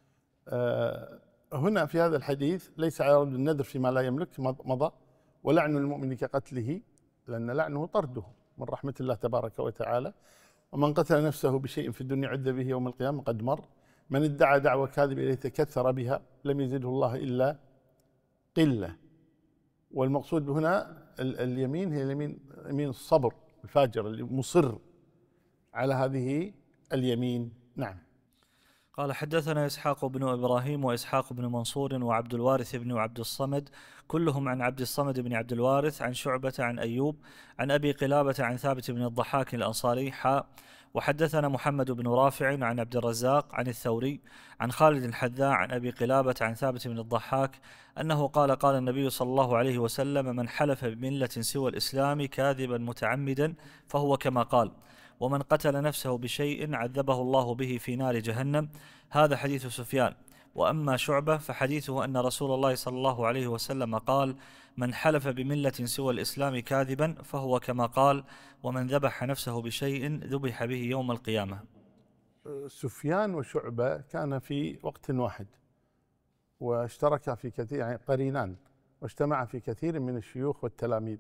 أه هنا في هذا الحديث ليس على رجل النذر فيما لا يملك مضى، ولعن المؤمن كقتله، لأن لعنه طرده من رحمة الله تبارك وتعالى، ومن قتل نفسه بشيء في الدنيا عذب به يوم القيامة قد مر، من ادعى دعوى كاذبة ليتكثر بها لم يزده الله إلا قلة. والمقصود هنا اليمين هي اليمين يمين الصبر الفاجر اللي مصر على هذه اليمين. نعم. قال حدثنا إسحاق بن إبراهيم وإسحاق بن منصور وعبد الوارث بن عبد الصمد كلهم عن عبد الصمد بن عبد الوارث عن شعبة عن أيوب عن أبي قلابة عن ثابت بن الضحاك الأنصاري حاء. وحدثنا محمد بن رافع عن عبد الرزاق عن الثوري عن خالد الحذاء عن أبي قلابة عن ثابت بن الضحاك أنه قال قال النبي صلى الله عليه وسلم: من حلف بملة سوى الإسلام كاذبا متعمدا فهو كما قال، ومن قتل نفسه بشيء عذبه الله به في نار جهنم. هذا حديث سفيان. وأما شعبة فحديثه أن رسول الله صلى الله عليه وسلم قال: من حلف بملة سوى الإسلام كاذبا فهو كما قال، ومن ذبح نفسه بشيء ذبح به يوم القيامة. سفيان وشعبة كان في وقت واحد واشتركا في كثير، يعني قرينان، واجتمعا في كثير من الشيوخ والتلاميذ.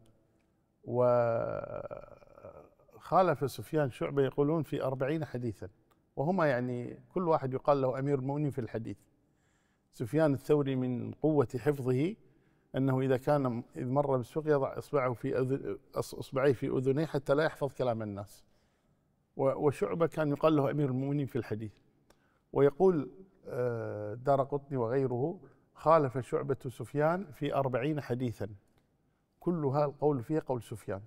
وخالف سفيان شعبة يقولون في أربعين حديثا، وهما يعني كل واحد يقال له أمير المؤمنين في الحديث. سفيان الثوري من قوة حفظه أنه إذا كان إذ مر بالسوق يضع إصبعه في أذن إصبعيه في أذنيه حتى لا يحفظ كلام الناس. وشعبة كان يقال له أمير المؤمنين في الحديث. ويقول دارقطني وغيره: خالف شعبة سفيان في أربعين حديثا، كلها القول فيها قول سفيان،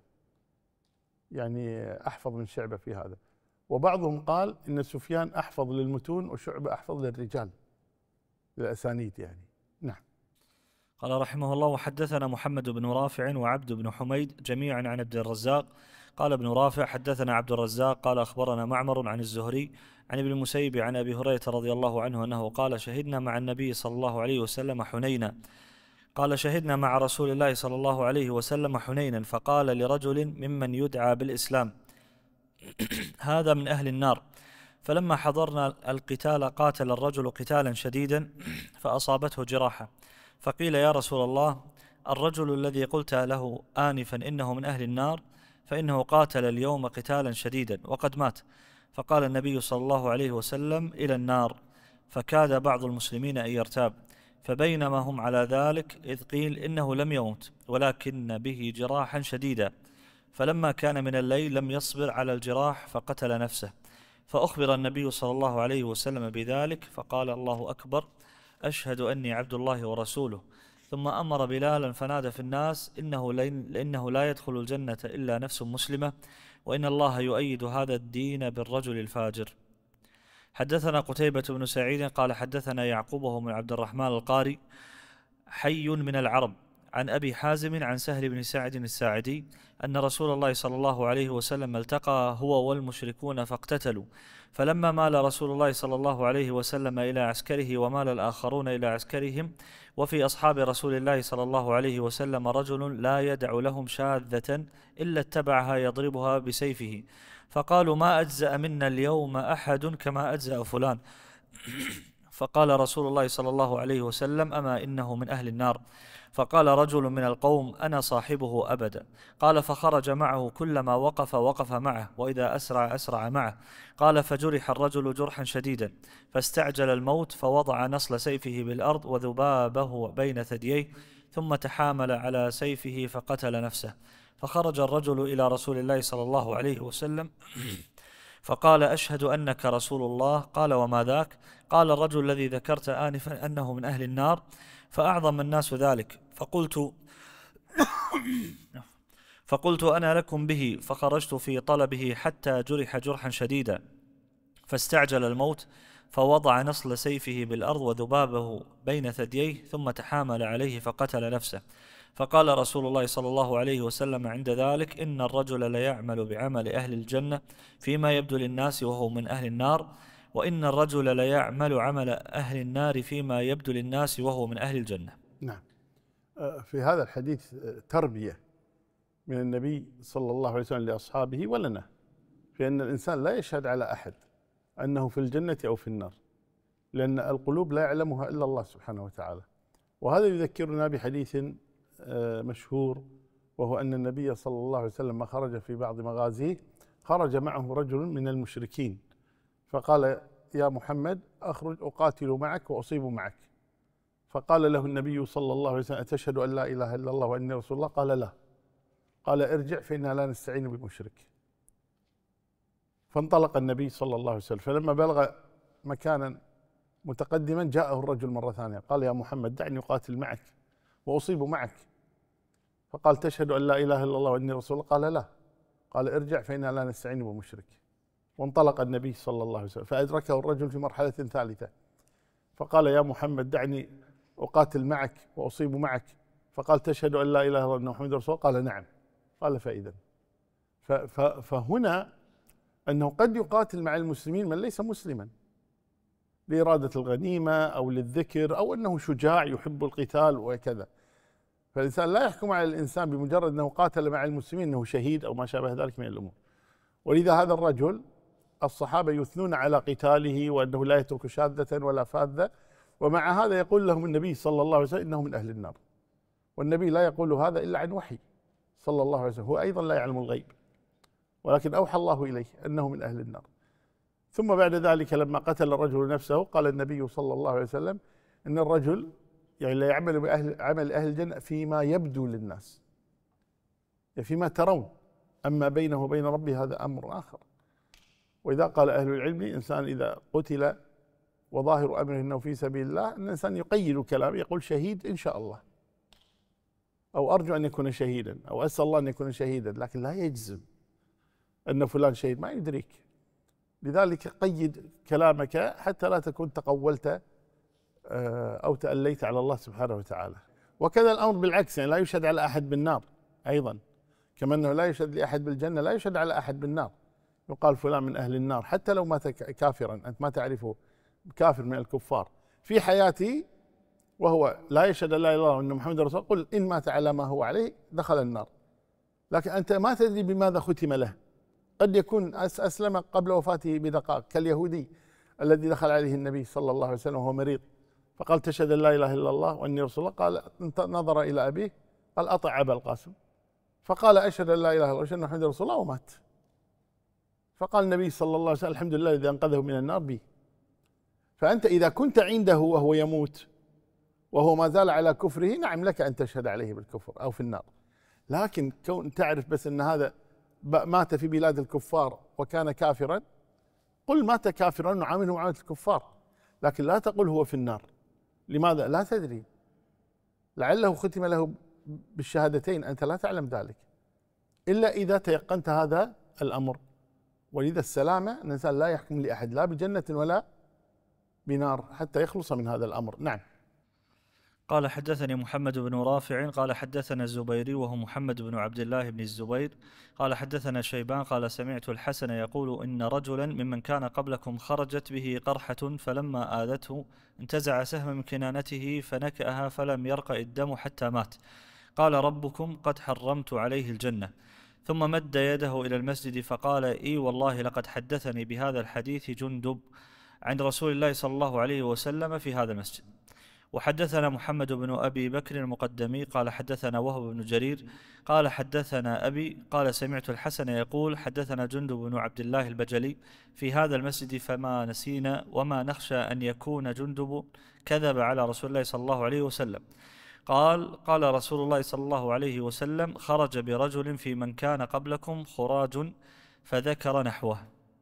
يعني أحفظ من شعبة في هذا. وبعضهم قال إن سفيان أحفظ للمتون وشعبة أحفظ للرجال، للأسانيد يعني. نعم. قال رحمه الله: وحدثنا محمد بن رافع وعبد بن حميد جميعا عن عبد الرزاق. قال ابن رافع: حدثنا عبد الرزاق قال أخبرنا معمر عن الزهري عن ابن المسيب عن أبي هريرة رضي الله عنه أنه قال: شهدنا مع النبي صلى الله عليه وسلم حنينا. قال: شهدنا مع رسول الله صلى الله عليه وسلم حنينا، فقال لرجل ممن يدعى بالإسلام: هذا من أهل النار. فلما حضرنا القتال قاتل الرجل قتالا شديدا فأصابته جراحة، فقيل: يا رسول الله، الرجل الذي قلت له آنفا إنه من أهل النار فإنه قاتل اليوم قتالا شديدا وقد مات. فقال النبي صلى الله عليه وسلم: إلى النار. فكاد بعض المسلمين أن يرتاب، فبينما هم على ذلك إذ قيل إنه لم يمت ولكن به جراحا شديدا، فلما كان من الليل لم يصبر على الجراح فقتل نفسه. فأخبر النبي صلى الله عليه وسلم بذلك فقال: الله أكبر، أشهد أني عبد الله ورسوله. ثم أمر بلالا فنادى في الناس: إنه, إنه لا يدخل الجنة إلا نفس مسلمة، وإن الله يؤيد هذا الدين بالرجل الفاجر. حدثنا قتيبة بن سعيد قال حدثنا يعقوب بن عبد الرحمن القاري حي من العرب عن أبي حازم عن سهل بن سعد الساعدي أن رسول الله صلى الله عليه وسلم التقى هو والمشركون فاقتتلوا، فلما مال رسول الله صلى الله عليه وسلم إلى عسكره ومال الآخرون إلى عسكرهم، وفي أصحاب رسول الله صلى الله عليه وسلم رجل لا يدع لهم شاذة إلا اتبعها يضربها بسيفه، فقالوا: ما أجزأ منا اليوم أحد كما أجزأ فلان. فقال رسول الله صلى الله عليه وسلم: أما إنه من أهل النار. فقال رجل من القوم: أنا صاحبه أبدا. قال: فخرج معه كلما وقف وقف معه، وإذا أسرع أسرع معه. قال: فجرح الرجل جرحا شديدا فاستعجل الموت، فوضع نصل سيفه بالأرض وذبابه بين ثدييه، ثم تحامل على سيفه فقتل نفسه. فخرج الرجل إلى رسول الله صلى الله عليه وسلم فقال: أشهد أنك رسول الله. قال: وما ذاك؟ قال: الرجل الذي ذكرت آنفا أنه من أهل النار. فأعظم الناس ذلك، فقلت فقلت أنا لكم به، فخرجت في طلبه حتى جرح جرحا شديدا فاستعجل الموت، فوضع نصل سيفه بالأرض وذبابه بين ثدييه، ثم تحامل عليه فقتل نفسه. فقال رسول الله صلى الله عليه وسلم عند ذلك: إن الرجل ليعمل بعمل أهل الجنة فيما يبدو للناس وهو من أهل النار، وإن الرجل ليعمل عمل أهل النار فيما يبدو للناس وهو من أهل الجنة. نعم. في هذا الحديث تربية من النبي صلى الله عليه وسلم لأصحابه ولنا، في أن الإنسان لا يشهد على أحد أنه في الجنة أو في النار، لأن القلوب لا يعلمها إلا الله سبحانه وتعالى. وهذا يذكرنا بحديث مشهور، وهو أن النبي صلى الله عليه وسلم خرج في بعض مغازيه، خرج معه رجل من المشركين فقال: يا محمد، أخرج أقاتل معك وأصيب معك. فقال له النبي صلى الله عليه وسلم: أتشهد أن لا إله إلا الله وأني رسول الله؟ قال: لا. قال: ارجع فإننا لا نستعين بمشرك. فانطلق النبي صلى الله عليه وسلم، فلما بلغ مكانا متقدما جاءه الرجل مرة ثانية قال يا محمد دعني أقاتل معك وأصيب معك. فقال تشهد أن لا إله إلا الله وإني رسول الله؟ قال لا. قال ارجع فإنا لا نستعين بمشرك. وانطلق النبي صلى الله عليه وسلم فأدركه الرجل في مرحلة ثالثة فقال يا محمد دعني أقاتل معك وأصيب معك. فقال تشهد أن لا إله إلا الله وأن محمد رسول الله؟ قال نعم. قال فإذا فهنا أنه قد يقاتل مع المسلمين من ليس مسلما لإرادة الغنيمة أو للذكر أو أنه شجاع يحب القتال وكذا. فالإنسان لا يحكم على الإنسان بمجرد أنه قاتل مع المسلمين أنه شهيد أو ما شابه ذلك من الأمور. ولذا هذا الرجل الصحابة يثنون على قتاله وأنه لا يترك شاذة ولا فاذة، ومع هذا يقول لهم النبي صلى الله عليه وسلم إنه من أهل النار. والنبي لا يقول هذا إلا عن وحي صلى الله عليه وسلم، هو أيضا لا يعلم الغيب، ولكن أوحى الله إليه أنه من أهل النار. ثم بعد ذلك لما قتل الرجل نفسه قال النبي صلى الله عليه وسلم إن الرجل يعني لا يعمل بأهل عمل أهل الجنة فيما يبدو للناس، يعني فيما ترون، أما بينه وبين ربه هذا أمر آخر. وإذا قال أهل العلم إنسان إذا قتل وظاهر أمره أنه في سبيل الله، أن الإنسان يقيد كلامه يقول شهيد إن شاء الله، أو أرجو أن يكون شهيدا، أو أسأل الله أن يكون شهيدا، لكن لا يجزم أن فلان شهيد، ما يدريك. لذلك قيد كلامك حتى لا تكون تقولت أو تأليت على الله سبحانه وتعالى. وكذا الأمر بالعكس، يعني لا يشهد على أحد بالنار أيضا، كما أنه لا يشهد لأحد بالجنة لا يشهد على أحد بالنار. يقال فلان من أهل النار حتى لو مات كافرا، أنت ما تعرفه، كافر من الكفار في حياته وهو لا يشهد لا إله إلا الله وأن محمد رسول الله، قل إن مات على ما هو عليه دخل النار. لكن أنت ما تدري بماذا ختم له، قد يكون أسلم قبل وفاته بدقائق كاليهودي الذي دخل عليه النبي صلى الله عليه وسلم وهو مريض فقال تشهد لا إله إلا الله وأني رسول الله، قال نظر إلى أبيه قال أطع أبا القاسم، فقال أشهد أن لا إله إلا الله وأشهد أن محمدا رسول الله ومات. فقال النبي صلى الله عليه وسلم الحمد لله الذي أنقذه من النار بي. فأنت إذا كنت عنده وهو يموت وهو ما زال على كفره، نعم لك أن تشهد عليه بالكفر أو في النار، لكن كون تعرف بس أن هذا مات في بلاد الكفار وكان كافرا، قل مات كافرا نعامله معاملة الكفار، لكن لا تقل هو في النار. لماذا؟ لا تدري، لعله ختم له بالشهادتين، أنت لا تعلم ذلك إلا إذا تيقنت هذا الأمر. ولذا السلامة الإنسان لا يحكم لأحد لا بجنة ولا بنار حتى يخلص من هذا الأمر. نعم. قال حدثني محمد بن رافع قال حدثنا الزبيري وهو محمد بن عبد الله بن الزبير قال حدثنا شيبان قال سمعت الحسن يقول إن رجلا ممن كان قبلكم خرجت به قرحة فلما آذته انتزع سهم من كنانته فنكأها فلم يرقى الدم حتى مات. قال ربكم قد حرمت عليه الجنة. ثم مد يده إلى المسجد فقال إي والله لقد حدثني بهذا الحديث جندب عند رسول الله صلى الله عليه وسلم في هذا المسجد. وحدثنا محمد بن أبي بكر المقدمي قال حدثنا وهب بن جرير قال حدثنا أبي قال سمعت الحسن يقول حدثنا جندب بن عبد الله البجلي في هذا المسجد فما نسينا وما نخشى أن يكون جندب كذب على رسول الله صلى الله عليه وسلم. قال قال رسول الله صلى الله عليه وسلم خرج برجل في من كان قبلكم خراج فذكر نحوه.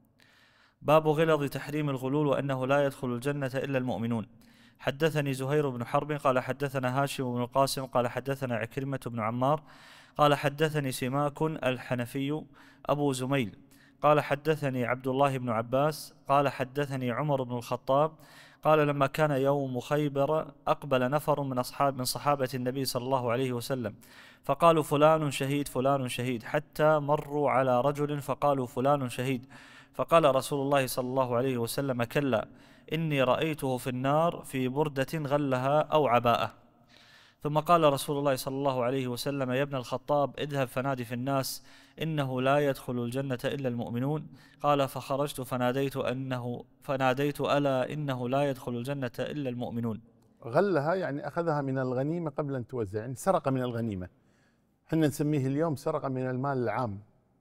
باب غلظ تحريم الغلول وأنه لا يدخل الجنة إلا المؤمنون. حدثني زهير بن حرب قال حدثنا هاشم بن القاسم قال حدثنا عكرمة بن عمار قال حدثني سماك الحنفي أبو زميل قال حدثني عبد الله بن عباس قال حدثني عمر بن الخطاب قال لما كان يوم خيبر أقبل نفر من أصحاب من صحابة النبي صلى الله عليه وسلم فقالوا فلان شهيد فلان شهيد حتى مروا على رجل فقالوا فلان شهيد فقال رسول الله صلى الله عليه وسلم كلا إني رأيته في النار في بردة غلها أو عباءة. ثم قال رسول الله صلى الله عليه وسلم يا ابن الخطاب اذهب فنادي في الناس إنه لا يدخل الجنة إلا المؤمنون. قال فخرجت فناديت أنه فناديت ألا إنه لا يدخل الجنة إلا المؤمنون. غلها يعني أخذها من الغنيمة قبل أن توزع، يعني سرق من الغنيمة، حنا نسميه اليوم سرق من المال العام،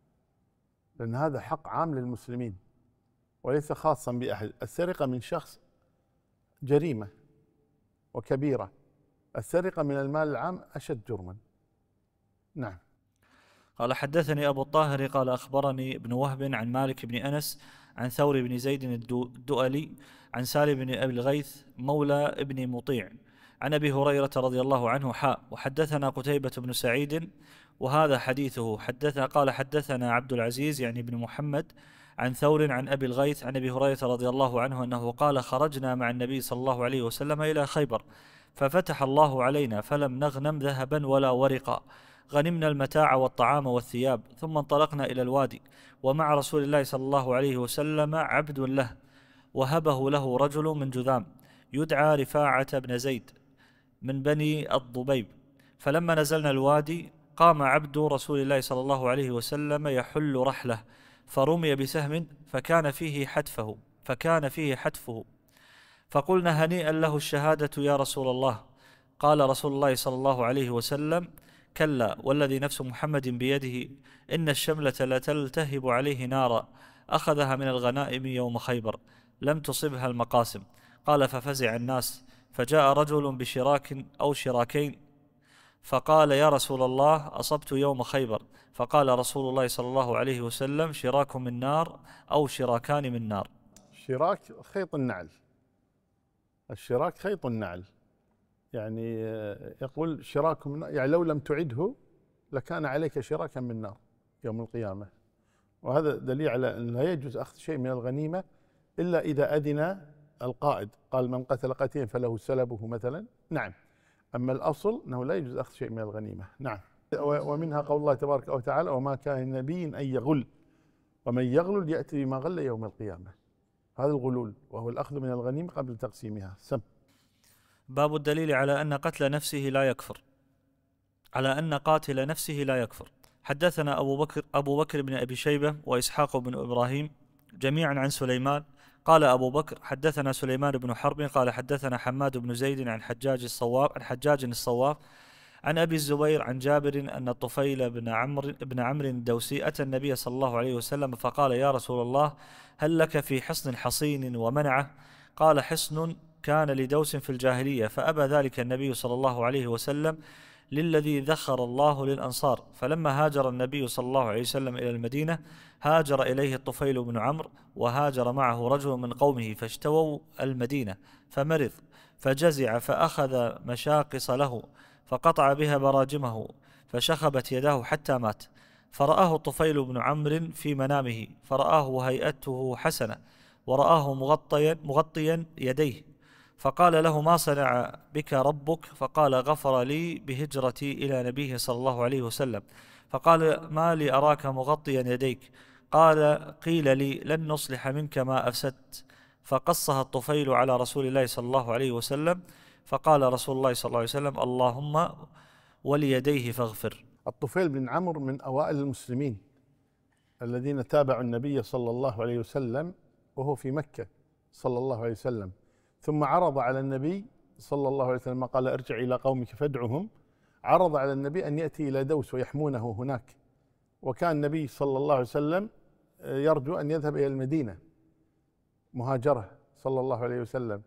لأن هذا حق عام للمسلمين وليس خاصا بأحد. السرقة من شخص جريمة وكبيرة، السرقة من المال العام أشد جرما. نعم. قال حدثني أبو الطاهر قال أخبرني ابن وهب عن مالك بن أنس عن ثور بن زيد الدؤلي عن سالم بن أبي الغيث مولى ابن مطيع عن أبي هريرة رضي الله عنه حاء. وحدثنا قتيبة بن سعيد وهذا حديثه. حدث قال حدثنا عبد العزيز يعني بن محمد عن ثور عن أبي الغيث عن أبي هريرة رضي الله عنه أنه قال خرجنا مع النبي صلى الله عليه وسلم إلى خيبر ففتح الله علينا فلم نغنم ذهبا ولا ورقا، غنمنا المتاع والطعام والثياب، ثم انطلقنا إلى الوادي ومع رسول الله صلى الله عليه وسلم عبد له وهبه له رجل من جذام يدعى رفاعة بن زيد من بني الضبيب. فلما نزلنا الوادي قام عبد رسول الله صلى الله عليه وسلم يحل رحله فرمي بسهم فكان فيه حتفه فكان فيه حتفه فقلنا هنيئا له الشهادة يا رسول الله. قال رسول الله صلى الله عليه وسلم كلا والذي نفس محمد بيده إن الشملة لتلتهب عليه نارا أخذها من الغنائم يوم خيبر لم تصبها المقاسم. قال ففزع الناس فجاء رجل بشراك أو شراكين فقال يا رسول الله أصبت يوم خيبر. فقال رسول الله صلى الله عليه وسلم شراك من نار أو شراكان من نار. شراك خيط النعل، الشراك خيط النعل، يعني يقول شراك من يعني لو لم تعده لكان عليك شراكا من نار يوم القيامة. وهذا دليل على أن لا يجوز أخذ شيء من الغنيمة إلا إذا أذن القائد، قال من قتل قتيلا فله سلبه مثلا، نعم. أما الأصل أنه لا يجوز أخذ شيء من الغنيمة، نعم. ومنها قول الله تبارك وتعالى وما كان نبي أن يغل ومن يغلل يأتي بما غل يوم القيامة. هذا الغلول وهو الأخذ من الغنيمة قبل تقسيمها. سم. باب الدليل على أن قتل نفسه لا يكفر، على أن قاتل نفسه لا يكفر. حدثنا أبو بكر أبو بكر بن أبي شيبة وإسحاق بن إبراهيم جميعا عن سليمان. قال أبو بكر حدثنا سليمان بن حرب قال حدثنا حماد بن زيد عن حجاج الصواب عن حجاج الصواب عن أبي الزبير عن جابر أن الطفيل بن عمرو بن عمرو الدوسي أتى النبي صلى الله عليه وسلم فقال يا رسول الله هل لك في حصن حصين ومنعه؟ قال حصن كان لدوس في الجاهلية فأبى ذلك النبي صلى الله عليه وسلم للذي ذخر الله للأنصار. فلما هاجر النبي صلى الله عليه وسلم إلى المدينة هاجر إليه الطفيل بن عمرو وهاجر معه رجل من قومه فاشتووا المدينة فمرض فجزع فأخذ مشاقص له فقطع بها براجمه فشخبت يداه حتى مات. فرآه الطفيل بن عمرو في منامه فرآه هيئته حسنة ورآه مغطيا, مغطيا يديه فقال له ما صنع بك ربك؟ فقال غفر لي بهجرتي إلى نبيه صلى الله عليه وسلم. فقال ما لي أراك مغطيا يديك؟ قال قيل لي لن نصلح منك ما أفسدت. فقصها الطفيل على رسول الله صلى الله عليه وسلم فقال رسول الله صلى الله عليه وسلم اللهم وليديه فاغفر. الطفيل بن عمرو من أوائل المسلمين الذين تابعوا النبي صلى الله عليه وسلم وهو في مكة صلى الله عليه وسلم، ثم عرض على النبي صلى الله عليه وسلم قال ارجع إلى قومك فادعهم، عرض على النبي أن يأتي إلى دوس ويحمونه هناك، وكان النبي صلى الله عليه وسلم يرجو أن يذهب إلى المدينة مهاجرة صلى الله عليه وسلم،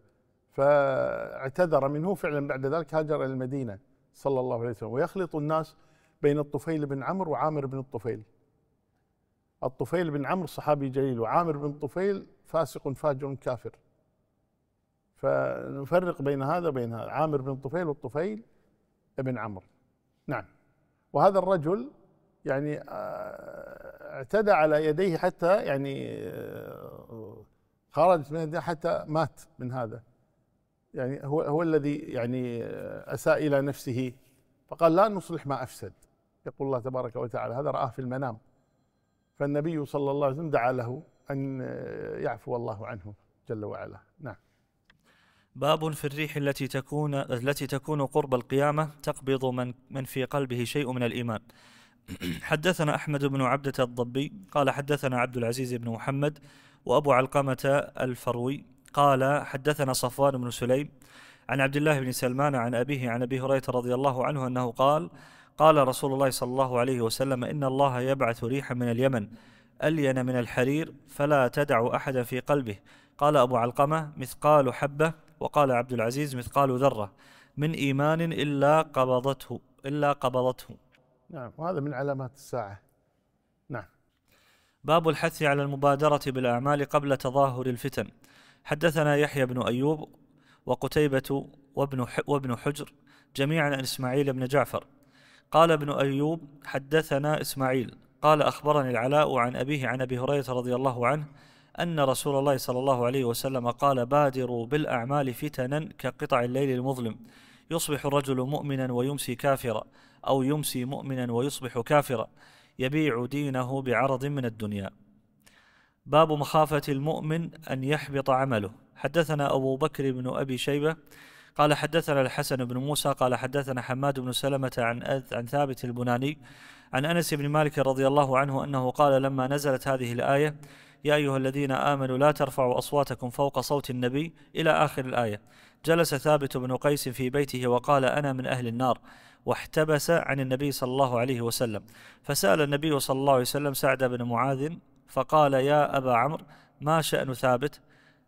فاعتذر منه فعلا. بعد ذلك هاجر إلى المدينة صلى الله عليه وسلم. ويخلط الناس بين الطفيل بن عمرو وعامر بن الطفيل. الطفيل بن عمرو صحابي جليل وعامر بن الطفيل فاسق فاجر كافر، فنفرق بين هذا وبين هذا، عامر بن الطفيل والطفيل بن عمرو. نعم. وهذا الرجل يعني اعتدى على يديه حتى يعني خرج من حتى مات من هذا، يعني هو هو الذي يعني أساء إلى نفسه، فقال لا نصلح ما أفسد. يقول الله تبارك وتعالى هذا رآه في المنام، فالنبي صلى الله عليه وسلم دعا له أن يعفو الله عنه جل وعلا. نعم. باب في الريح التي تكون التي تكون قرب القيامة تقبض من من في قلبه شيء من الإيمان. حدثنا أحمد بن عبدة الضبي قال حدثنا عبد العزيز بن محمد وأبو علقمة الفروي قال حدثنا صفوان بن سليم عن عبد الله بن سلمان عن أبيه عن أبي هريرة رضي الله عنه أنه قال قال رسول الله صلى الله عليه وسلم إن الله يبعث ريحا من اليمن ألين من الحرير فلا تدع أحدا في قلبه. قال أبو علقمة مثقال حبة، وقال عبد العزيز مثقال ذرة من إيمان إلا قبضته إلا قبضته. نعم. وهذا من علامات الساعة. نعم. باب الحث على المبادرة بالأعمال قبل تظاهر الفتن. حدثنا يحيى بن أيوب وقتيبة وابن, وابن حجر جميعا عن إسماعيل بن جعفر. قال ابن أيوب حدثنا إسماعيل قال أخبرني العلاء عن أبيه عن أبي هريرة رضي الله عنه أن رسول الله صلى الله عليه وسلم قال: بادروا بالأعمال فتنا كقطع الليل المظلم، يصبح الرجل مؤمنا ويمسي كافرا، أو يمسي مؤمنا ويصبح كافرا، يبيع دينه بعرض من الدنيا. باب مخافة المؤمن أن يحبط عمله. حدثنا أبو بكر بن أبي شيبة قال حدثنا الحسن بن موسى قال حدثنا حماد بن سلمة عن عن ثابت البناني عن أنس بن مالك رضي الله عنه أنه قال لما نزلت هذه الآية: يا أيها الذين آمنوا لا ترفعوا أصواتكم فوق صوت النبي إلى آخر الآية، جلس ثابت بن قيس في بيته وقال: أنا من أهل النار، واحتبس عن النبي صلى الله عليه وسلم. فسأل النبي صلى الله عليه وسلم سعد بن معاذ فقال: يا أبا عمرو، ما شأن ثابت؟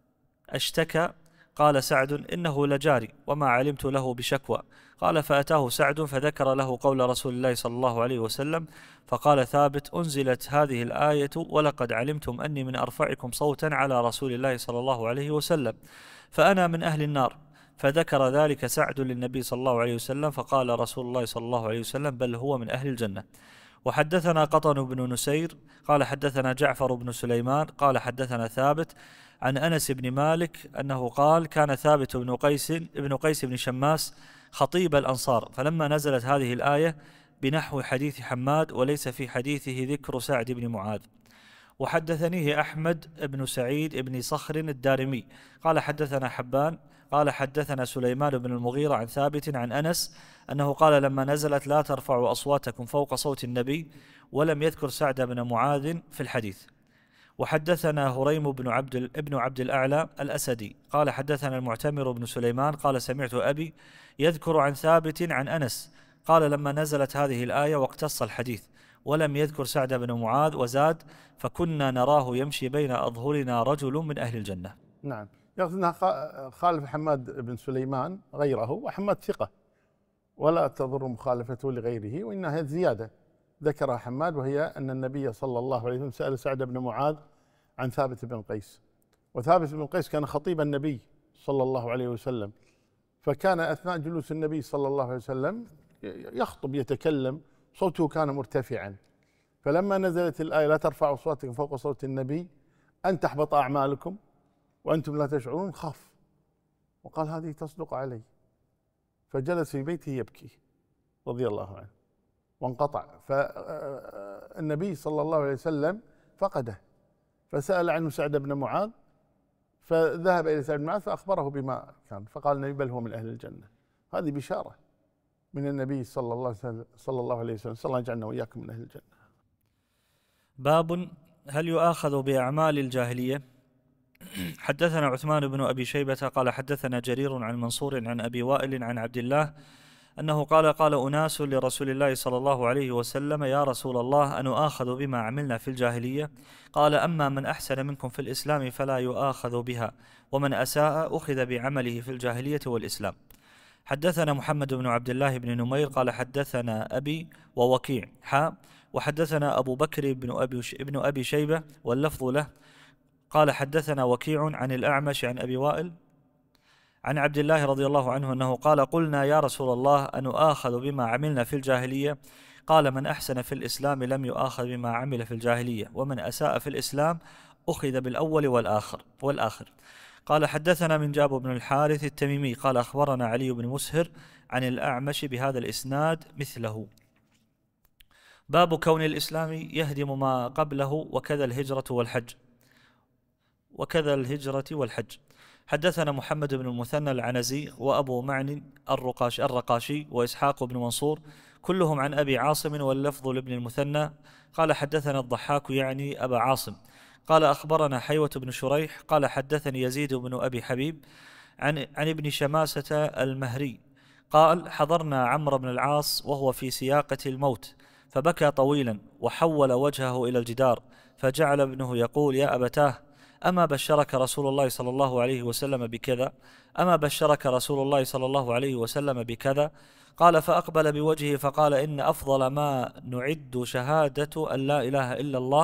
اشتكى؟ قال سعد: إنه لجاري وما علمت له بشكوى. قال: فأتاه سعد فذكر له قول رسول الله صلى الله عليه وسلم، فقال ثابت: أنزلت هذه الآية ولقد علمتم أني من أرفعكم صوتا على رسول الله صلى الله عليه وسلم، فأنا من أهل النار. فذكر ذلك سعد للنبي صلى الله عليه وسلم، فقال رسول الله صلى الله عليه وسلم: بل هو من أهل الجنة. وحدثنا قطن بن نسير قال حدثنا جعفر بن سليمان قال حدثنا ثابت عن أنس بن مالك أنه قال: كان ثابت بن قيس ابن قيس بن شماس خطيب الأنصار، فلما نزلت هذه الآية بنحو حديث حماد وليس في حديثه ذكر سعد بن معاذ. وحدثنيه أحمد بن سعيد بن صخر الدارمي قال حدثنا حبان قال حدثنا سليمان بن المغيرة عن ثابت عن أنس أنه قال لما نزلت لا ترفعوا أصواتكم فوق صوت النبي، ولم يذكر سعد بن معاذ في الحديث. وحدثنا هريم بن عبد ابن عبد الأعلى الأسدي قال حدثنا المعتمر بن سليمان قال سمعت أبي يذكر عن ثابت عن أنس قال لما نزلت هذه الآية واقتص الحديث، ولم يذكر سعد بن معاذ، وزاد: فكنا نراه يمشي بين أظهرنا رجل من أهل الجنة. نعم، يقصد أنها خالف حماد بن سليمان غيره، وحماد ثقة ولا تضر مخالفته لغيره، وإنها زيادة ذكرها حماد، وهي أن النبي صلى الله عليه وسلم سأل سعد بن معاذ عن ثابت بن قيس، وثابت بن قيس كان خطيب النبي صلى الله عليه وسلم، فكان أثناء جلوس النبي صلى الله عليه وسلم يخطب يتكلم، صوته كان مرتفعا، فلما نزلت الآية لا ترفعوا أصواتكم فوق صوت النبي أن تحبط أعمالكم وأنتم لا تشعرون، خاف وقال هذه تصدق علي، فجلس في بيته يبكي رضي الله عنه وانقطع. فالنبي صلى الله عليه وسلم فقده، فسأل عنه سعد بن معاذ، فذهب إلى سعد بن معاذ فأخبره بما كان، فقال النبي بل هو من أهل الجنة. هذه بشارة من النبي صلى الله عليه وسلم صلى الله عليه وسلم، صلى الله يجعلنا وإياكم من أهل الجنة. باب هل يؤاخذ بأعمال الجاهلية؟ حدثنا عثمان بن أبي شيبة قال حدثنا جرير عن منصور عن أبي وائل عن عبد الله أنه قال قال أناس لرسول الله صلى الله عليه وسلم: يا رسول الله، أنؤاخذ بما عملنا في الجاهلية؟ قال: أما من أحسن منكم في الإسلام فلا يؤاخذ بها، ومن أساء أخذ بعمله في الجاهلية والإسلام. حدثنا محمد بن عبد الله بن نمير قال حدثنا أبي ووكيع حا وحدثنا أبو بكر بن أبي, بن أبي شيبة واللفظ له قال حدثنا وكيع عن الأعمش عن أبي وائل عن عبد الله رضي الله عنه أنه قال: قلنا يا رسول الله أنؤاخذ بما عملنا في الجاهلية؟ قال: من أحسن في الإسلام لم يؤاخذ بما عمل في الجاهلية، ومن أساء في الإسلام أخذ بالأول والآخر والآخر. قال حدثنا من جاب بن الحارث التميمي قال أخبرنا علي بن مسهر عن الأعمش بهذا الإسناد مثله. باب كون الإسلام يهدم ما قبله وكذا الهجرة والحج وكذا الهجرة والحج. حدثنا محمد بن المثنى العنزي وأبو معن الرقاش الرقاشي وإسحاق بن منصور كلهم عن أبي عاصم، واللفظ لابن المثنى قال حدثنا الضحاك يعني أبا عاصم قال أخبرنا حيوة بن شريح قال حدثني يزيد بن أبي حبيب عن, عن ابن شماسة المهري قال: حضرنا عمرو بن العاص وهو في سياقة الموت، فبكى طويلا وحول وجهه إلى الجدار، فجعل ابنه يقول: يا أبتاه، أما بشرك رسول الله صلى الله عليه وسلم بكذا؟ أما بشرك رسول الله صلى الله عليه وسلم بكذا؟ قال: فأقبل بوجهه فقال: إن أفضل ما نعد شهادة أن لا إله إلا الله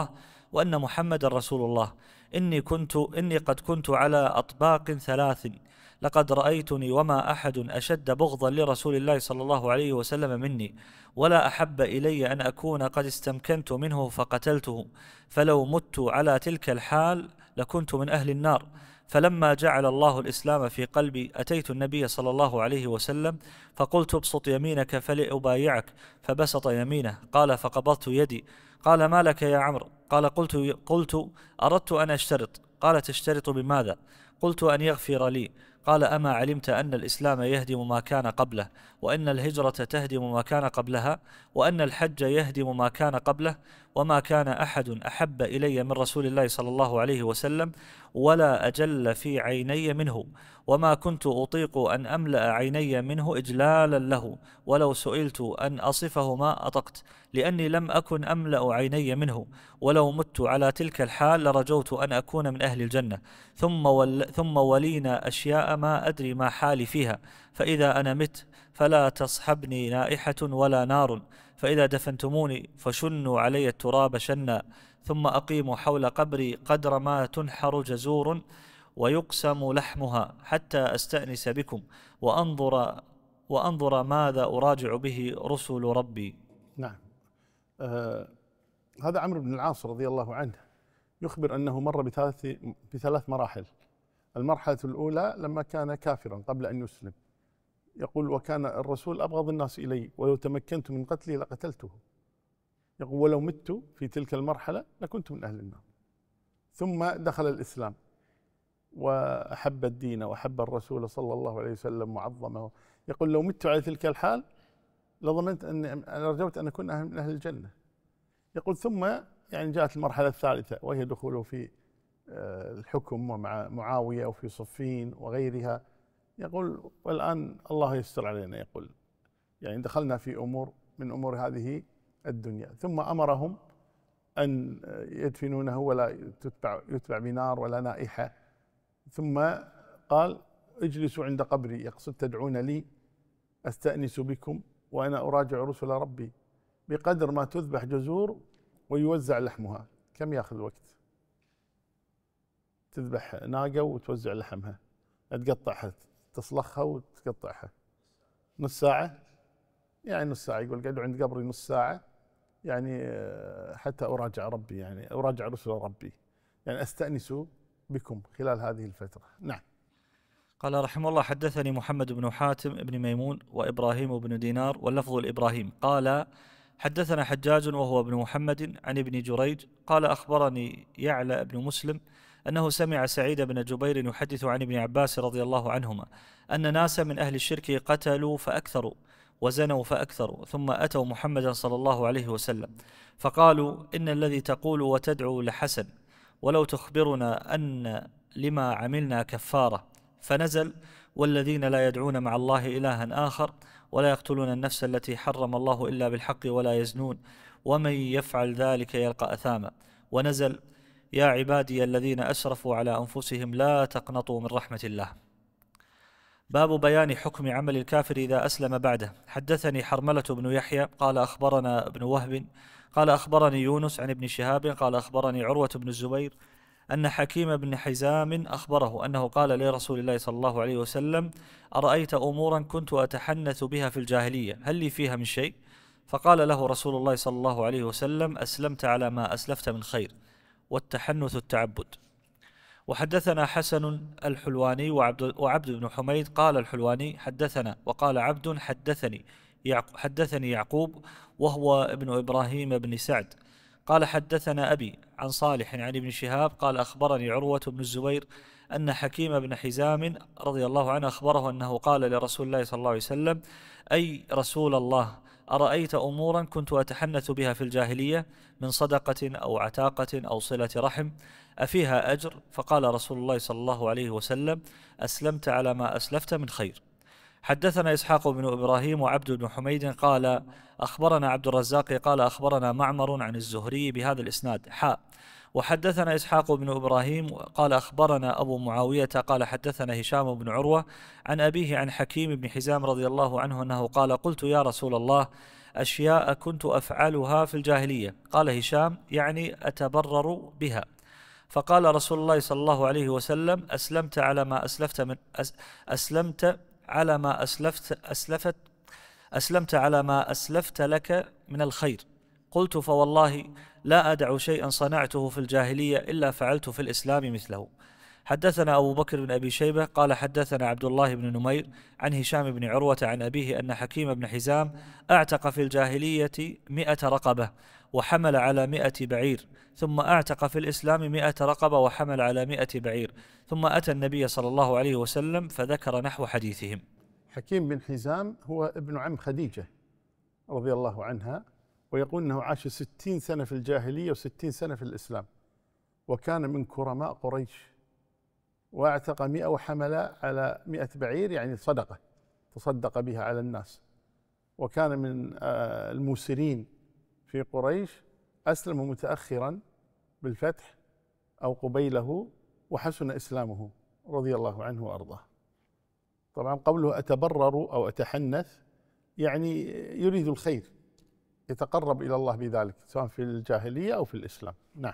وأن محمد رسول الله. إني كنت إني قد كنت على أطباق ثلاث، لقد رأيتني وما أحد أشد بغضا لرسول الله صلى الله عليه وسلم مني، ولا أحب إلي أن أكون قد استمكنت منه فقتلته، فلو مت على تلك الحال لكنت من أهل النار. فلما جعل الله الإسلام في قلبي أتيت النبي صلى الله عليه وسلم فقلت ابسط يمينك فلأبايعك، فبسط يمينه. قال فقبضت يدي. قال ما لك يا عمرو؟ قال قلت, قلت أردت أن أشترط. قال تشترط بماذا؟ قلت أن يغفر لي. قال أما علمت أن الإسلام يهدم ما كان قبله، وأن الهجرة تهدم ما كان قبلها، وأن الحج يهدم ما كان قبله، وما كان أحد أحب إلي من رسول الله صلى الله عليه وسلم ولا أجل في عيني منه، وما كنت أطيق أن أملأ عيني منه إجلالا له، ولو سئلت أن أصفه ما أطقت، لأني لم أكن أملأ عيني منه، ولو مت على تلك الحال لرجوت أن أكون من أهل الجنة. ثم, ول ثم ولينا أشياء ما أدري ما حالي فيها، فإذا أنا مت فلا تصحبني نائحة ولا نار، فإذا دفنتموني فشنوا علي التراب شنا، ثم أقيموا حول قبري قدر ما تنحر جزور ويقسم لحمها، حتى أستأنس بكم وأنظر, وأنظر ماذا أراجع به رسل ربي. نعم. آه هذا عمرو بن العاص رضي الله عنه يخبر أنه مر بثلاث, بثلاث مراحل. المرحلة الأولى لما كان كافرا قبل أن يسلم، يقول وكان الرسول أبغض الناس إلي، ولو تمكنت من قتله لقتلته. يقول ولو مت في تلك المرحلة لكنت من أهل النار. ثم دخل الإسلام وأحب الدين وأحب الرسول صلى الله عليه وسلم وعظمه. يقول لو مت على تلك الحال لظننت أن أنا رجوت أن أكون من أهل الجنة. يقول ثم يعني جاءت المرحلة الثالثة وهي دخوله في الحكم ومع معاوية وفي صفين وغيرها. يقول والآن الله يستر علينا، يقول يعني دخلنا في أمور من أمور هذه الدنيا. ثم أمرهم أن يدفنونه ولا تتبع, يتبع بنار ولا نائحة. ثم قال اجلسوا عند قبري، يقصد تدعون لي أستأنس بكم وأنا أراجع رسل ربي، بقدر ما تذبح جزور ويوزع لحمها. كم يأخذ وقت؟ تذبح ناقة وتوزع لحمها، تقطعها، تصلخها وتقطعها، نص ساعة. يعني نص ساعة. يقول قعدوا عند قبري نص ساعة يعني حتى أراجع ربي، يعني أراجع رسل ربي، يعني أستأنس بكم خلال هذه الفترة. نعم. قال رحمه الله حدثني محمد بن حاتم بن ميمون وإبراهيم بن دينار واللفظ الإبراهيم قال حدثنا حجاج وهو ابن محمد عن ابن جريج قال أخبرني يعلى بن مسلم أنه سمع سعيد بن جبير يحدث عن ابن عباس رضي الله عنهما أن ناسا من أهل الشرك قتلوا فأكثروا وزنوا فأكثروا، ثم أتوا محمدا صلى الله عليه وسلم فقالوا إن الذي تقول وتدعو لحسن، ولو تخبرنا أن لما عملنا كفارة. فنزل والذين لا يدعون مع الله إلها آخر ولا يقتلون النفس التي حرم الله إلا بالحق ولا يزنون ومن يفعل ذلك يلقى أثاما. ونزل يا عبادي الذين أسرفوا على أنفسهم لا تقنطوا من رحمة الله. باب بيان حكم عمل الكافر إذا أسلم بعده. حدثني حرملة بن يحيى قال أخبرنا ابن وهب قال أخبرني يونس عن ابن شهاب قال أخبرني عروة بن الزبير أن حكيم بن حزام أخبره أنه قال لرسول الله صلى الله عليه وسلم أرأيت أمورا كنت أتحنث بها في الجاهلية هل لي فيها من شيء؟ فقال له رسول الله صلى الله عليه وسلم أسلمت على ما أسلفت من خير، والتحنث التعبد. وحدثنا حسن الحلواني وعبد, وعبد بن حميد قال الحلواني حدثنا وقال عبد حدثني يعق حدثني يعقوب وهو ابن إبراهيم بن سعد قال حدثنا أبي عن صالح عن ابن شهاب قال أخبرني عروة بن الزبير أن حكيم بن حزام رضي الله عنه أخبره أنه قال لرسول الله صلى الله عليه وسلم أي رسول الله أرأيت أمورا كنت أتحنث بها في الجاهلية من صدقة أو عتاقة أو صلة رحم أفيها أجر؟ فقال رسول الله صلى الله عليه وسلم أسلمت على ما أسلفت من خير. حدثنا إسحاق بن إبراهيم وعبد بن حميد قال أخبرنا عبد الرزاق قال أخبرنا معمر عن الزهري بهذا الإسناد حاء. وحدثنا إسحاق بن إبراهيم قال أخبرنا أبو معاوية قال حدثنا هشام بن عروة عن أبيه عن حكيم بن حزام رضي الله عنه أنه قال قلت يا رسول الله أشياء كنت أفعلها في الجاهلية. قال هشام يعني أتبرر بها. فقال رسول الله صلى الله عليه وسلم أسلمت على ما أسلفت من أس أسلمت على ما أسلفت أسلفت أسلمت على ما أسلفت لك من الخير. قلت فوالله لا أدع شيئا صنعته في الجاهلية إلا فعلت في الإسلام مثله. حدثنا أبو بكر بن أبي شيبة قال حدثنا عبد الله بن نمير عن هشام بن عروة عن أبيه أن حكيم بن حزام أعتق في الجاهلية مئة رقبة وحمل على مئة بعير، ثم أعتق في الإسلام مئة رقبة وحمل على مئة بعير، ثم أتى النبي صلى الله عليه وسلم فذكر نحو حديثهم. حكيم بن حزام هو ابن عم خديجة رضي الله عنها، ويقول أنه عاش ستين سنة في الجاهلية وستين سنة في الإسلام، وكان من كرماء قريش، واعتق مئة وحمل على مئة بعير، يعني صدقة تصدق بها على الناس، وكان من الموسرين في قريش، أسلم متأخرا بالفتح أو قبيله وحسن إسلامه رضي الله عنه وأرضاه. طبعا قوله أتبرر أو أتحنث يعني يريد الخير، يتقرب إلى الله بذلك سواء في الجاهلية أو في الإسلام. نعم.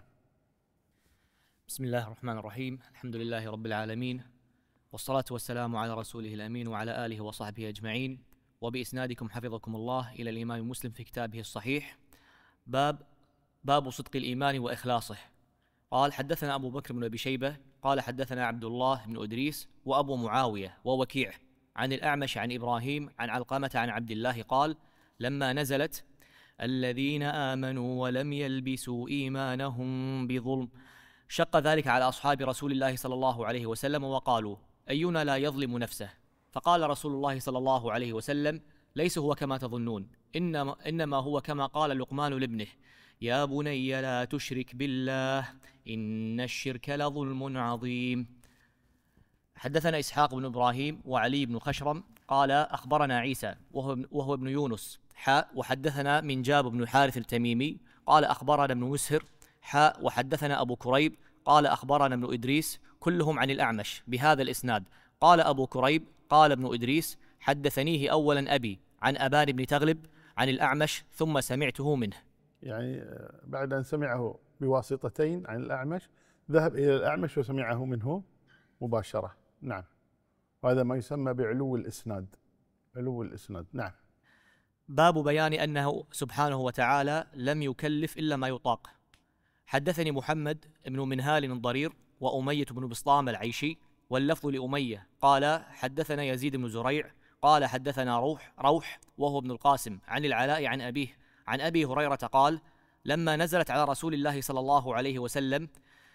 بسم الله الرحمن الرحيم. الحمد لله رب العالمين، والصلاة والسلام على رسوله الأمين وعلى آله وصحبه أجمعين، وبإسنادكم حفظكم الله إلى الإمام مسلم في كتابه الصحيح. باب باب صدق الإيمان وإخلاصه. قال حدثنا أبو بكر بن أبي شيبة قال حدثنا عبد الله بن أدريس وأبو معاوية ووكيع عن الأعمش عن إبراهيم عن علقمة عن عبد الله قال لما نزلت الذين آمنوا ولم يلبسوا إيمانهم بظلم شق ذلك على أصحاب رسول الله صلى الله عليه وسلم وقالوا أينا لا يظلم نفسه؟ فقال رسول الله صلى الله عليه وسلم ليس هو كما تظنون، إنما, إنما هو كما قال لقمان لابنه يا بني لا تشرك بالله إن الشرك لظلم عظيم. حدثنا إسحاق بن إبراهيم وعلي بن خشرم قال أخبرنا عيسى وهو, وهو ابن يونس حاء وحدثنا منجاب بن الحارث التميمي قال أخبرنا ابن مسهر حاء وحدثنا أبو كريب قال أخبرنا ابن إدريس كلهم عن الأعمش بهذا الإسناد. قال أبو كريب قال ابن إدريس حدثنيه أولا أبي عن أبان بن تغلب عن الأعمش ثم سمعته منه. يعني بعد أن سمعه بواسطتين عن الأعمش ذهب إلى الأعمش وسمعه منه مباشرة. نعم، وهذا ما يسمى بعلو الإسناد، علو الإسناد. نعم. باب بيان أنه سبحانه وتعالى لم يكلف إلا ما يطاق. حدثني محمد بن منهال الضرير وأمية بن بسطام العيشي واللفظ لأمية قال حدثنا يزيد بن زريع قال حدثنا روح روح وهو ابن القاسم عن العلاء عن أبيه عن أبي هريرة قال لما نزلت على رسول الله صلى الله عليه وسلم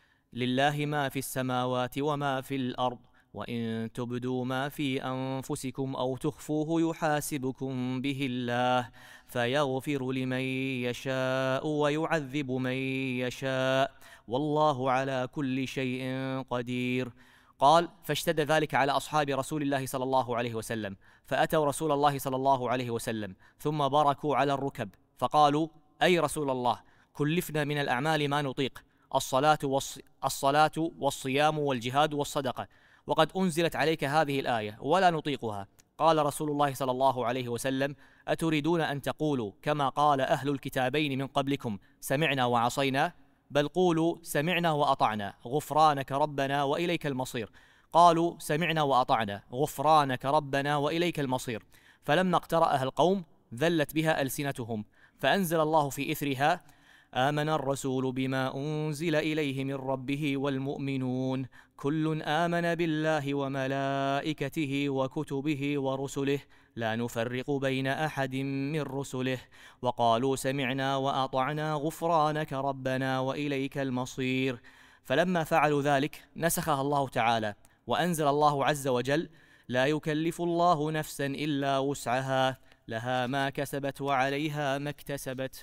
لله ما في السماوات وما في الأرض وإن تبدوا ما في أنفسكم أو تخفوه يحاسبكم به الله فيغفر لمن يشاء ويعذب من يشاء والله على كل شيء قدير. قال فاشتد ذلك على أصحاب رسول الله صلى الله عليه وسلم فأتوا رسول الله صلى الله عليه وسلم ثم بركوا على الركب فقالوا أي رسول الله كلفنا من الأعمال ما نطيق، الصلاة, والص... الصلاة والصيام والجهاد والصدقة، وقد أنزلت عليك هذه الآية ولا نطيقها. قال رسول الله صلى الله عليه وسلم أتريدون أن تقولوا كما قال أهل الكتابين من قبلكم سمعنا وعصينا؟ بل قولوا سمعنا وأطعنا غفرانك ربنا وإليك المصير. قالوا سمعنا وأطعنا غفرانك ربنا وإليك المصير. فلما اقترأها القوم ذلت بها ألسنتهم فأنزل الله في إثرها آمن الرسول بما أنزل إليه من ربه والمؤمنون كل آمن بالله وملائكته وكتبه ورسله لا نفرق بين أحد من رسله وقالوا سمعنا وأطعنا غفرانك ربنا وإليك المصير. فلما فعلوا ذلك نسخها الله تعالى وأنزل الله عز وجل لا يكلف الله نفسا إلا وسعها لها ما كسبت وعليها ما اكتسبت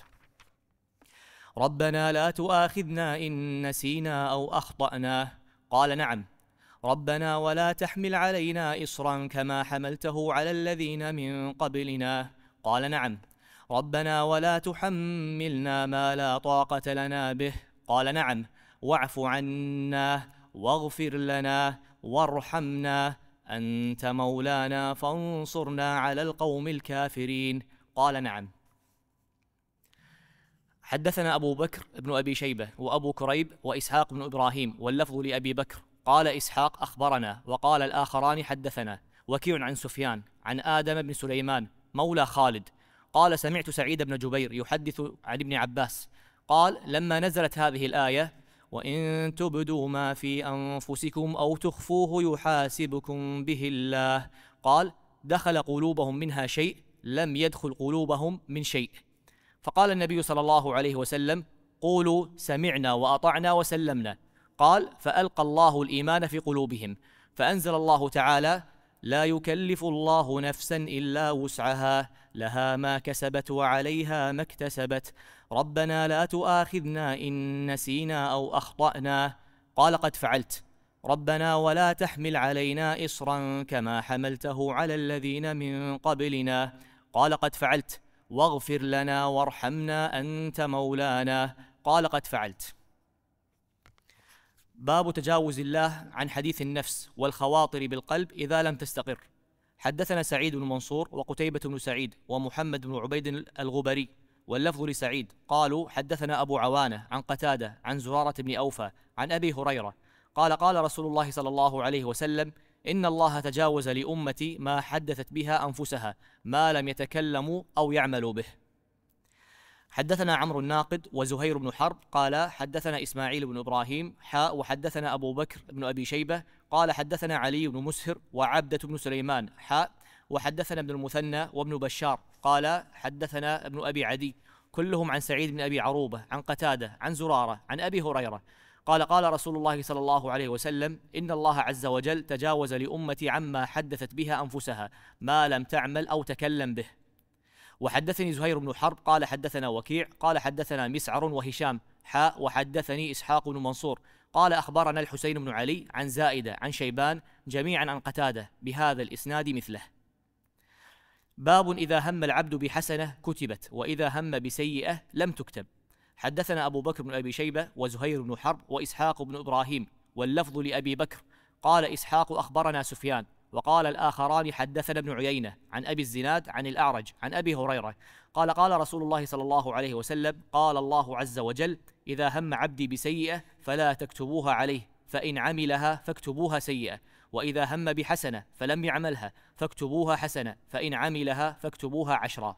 ربنا لا تؤاخذنا إن نسينا أو أخطأنا. قال نعم ربنا ولا تحمل علينا إصرا كما حملته على الذين من قبلنا. قال نعم ربنا ولا تحملنا ما لا طاقة لنا به. قال نعم واعف عنا واغفر لنا وارحمنا أنت مولانا فانصرنا على القوم الكافرين. قال نعم. حدثنا أبو بكر بن أبي شيبة وأبو كريب وإسحاق بن إبراهيم واللفظ لأبي بكر. قال إسحاق أخبرنا، وقال الآخران حدثنا وكيع عن سفيان عن آدم بن سليمان مولى خالد قال سمعت سعيد بن جبير يحدث عن ابن عباس قال لما نزلت هذه الآية وإن تبدوا ما في أنفسكم أو تخفوه يحاسبكم به الله، قال دخل قلوبهم منها شيء لم يدخل قلوبهم من شيء. فقال النبي صلى الله عليه وسلم قولوا سمعنا وأطعنا وسلمنا. قال فألقى الله الإيمان في قلوبهم، فأنزل الله تعالى لا يكلف الله نفسا إلا وسعها لها ما كسبت وعليها ما اكتسبت ربنا لا تؤاخذنا إن نسينا أو أخطأنا. قال قد فعلت ربنا ولا تحمل علينا إصرا كما حملته على الذين من قبلنا. قال قد فعلت واغفر لنا وارحمنا أنت مولانا. قال قد فعلت. باب تجاوز الله عن حديث النفس والخواطر بالقلب إذا لم تستقر. حدثنا سعيد بن منصور وقتيبة بن سعيد ومحمد بن عبيد الغبري واللفظ لسعيد قالوا حدثنا أبو عوانة عن قتادة عن زرارة بن أوفى عن أبي هريرة قال قال رسول الله صلى الله عليه وسلم إن الله تجاوز لأمتي ما حدثت بها أنفسها ما لم يتكلموا أو يعملوا به. حدثنا عمرو الناقد وزهير بن حرب قال حدثنا إسماعيل بن إبراهيم حاء وحدثنا أبو بكر بن أبي شيبة قال حدثنا علي بن مسهر وعبدة بن سليمان حاء وحدثنا ابن المثنى وابن بشار قال حدثنا ابن أبي عدي كلهم عن سعيد بن أبي عروبة عن قتادة عن زرارة عن أبي هريرة قال قال رسول الله صلى الله عليه وسلم إن الله عز وجل تجاوز لأمتي عما حدثت بها أنفسها ما لم تعمل أو تكلم به. وحدثني زهير بن حرب قال حدثنا وكيع قال حدثنا مسعر وهشام حاء وحدثني إسحاق بن منصور قال أخبرنا الحسين بن علي عن زائدة عن شيبان جميعا عن قتادة بهذا الإسناد مثله. باب إذا هم العبد بحسنة كتبت وإذا هم بسيئة لم تكتب. حدثنا أبو بكر بن أبي شيبة وزهير بن حرب وإسحاق بن إبراهيم واللفظ لأبي بكر قال إسحاق أخبرنا سفيان وقال الآخران حدثنا ابن عيينة عن أبي الزناد عن الأعرج عن أبي هريرة قال قال رسول الله صلى الله عليه وسلم قال الله عز وجل إذا هم عبدي بسيئة فلا تكتبوها عليه فإن عملها فاكتبوها سيئة وإذا هم بحسنة فلم يعملها فاكتبوها حسنة فإن عملها فاكتبوها عشرا.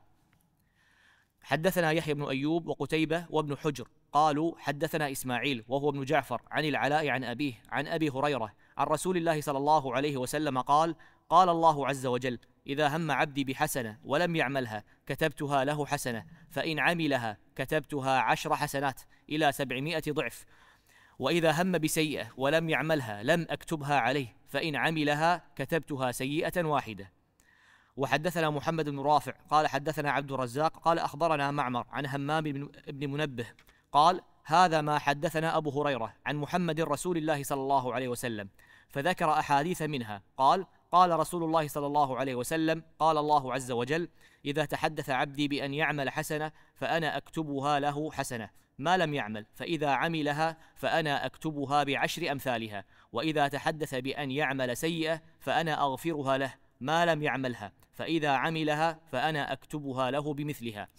حدثنا يحيى بن أيوب وقتيبة وابن حجر قالوا حدثنا إسماعيل وهو ابن جعفر عن العلاء عن أبيه عن أبي هريرة عن رسول الله صلى الله عليه وسلم قال قال الله عز وجل إذا هم عبدي بحسنة ولم يعملها كتبتها له حسنة فإن عملها كتبتها عشر حسنات إلى سبعمائة ضعف وإذا هم بسيئة ولم يعملها لم أكتبها عليه فإن عملها كتبتها سيئة واحدة. وحدثنا محمد بن رافع قال حدثنا عبد الرزاق قال أخبرنا معمر عن همام بن منبه قال هذا ما حدثنا أبو هريرة عن محمد رسول الله صلى الله عليه وسلم فذكر أحاديث منها قال قال رسول الله صلى الله عليه وسلم قال الله عز وجل إذا تحدث عبدي بأن يعمل حسنة فأنا أكتبها له حسنة ما لم يعمل فإذا عملها فأنا أكتبها بعشر أمثالها وإذا تحدث بأن يعمل سيئة فأنا أغفرها له ما لم يعملها فإذا عملها فأنا أكتبها له بمثلها.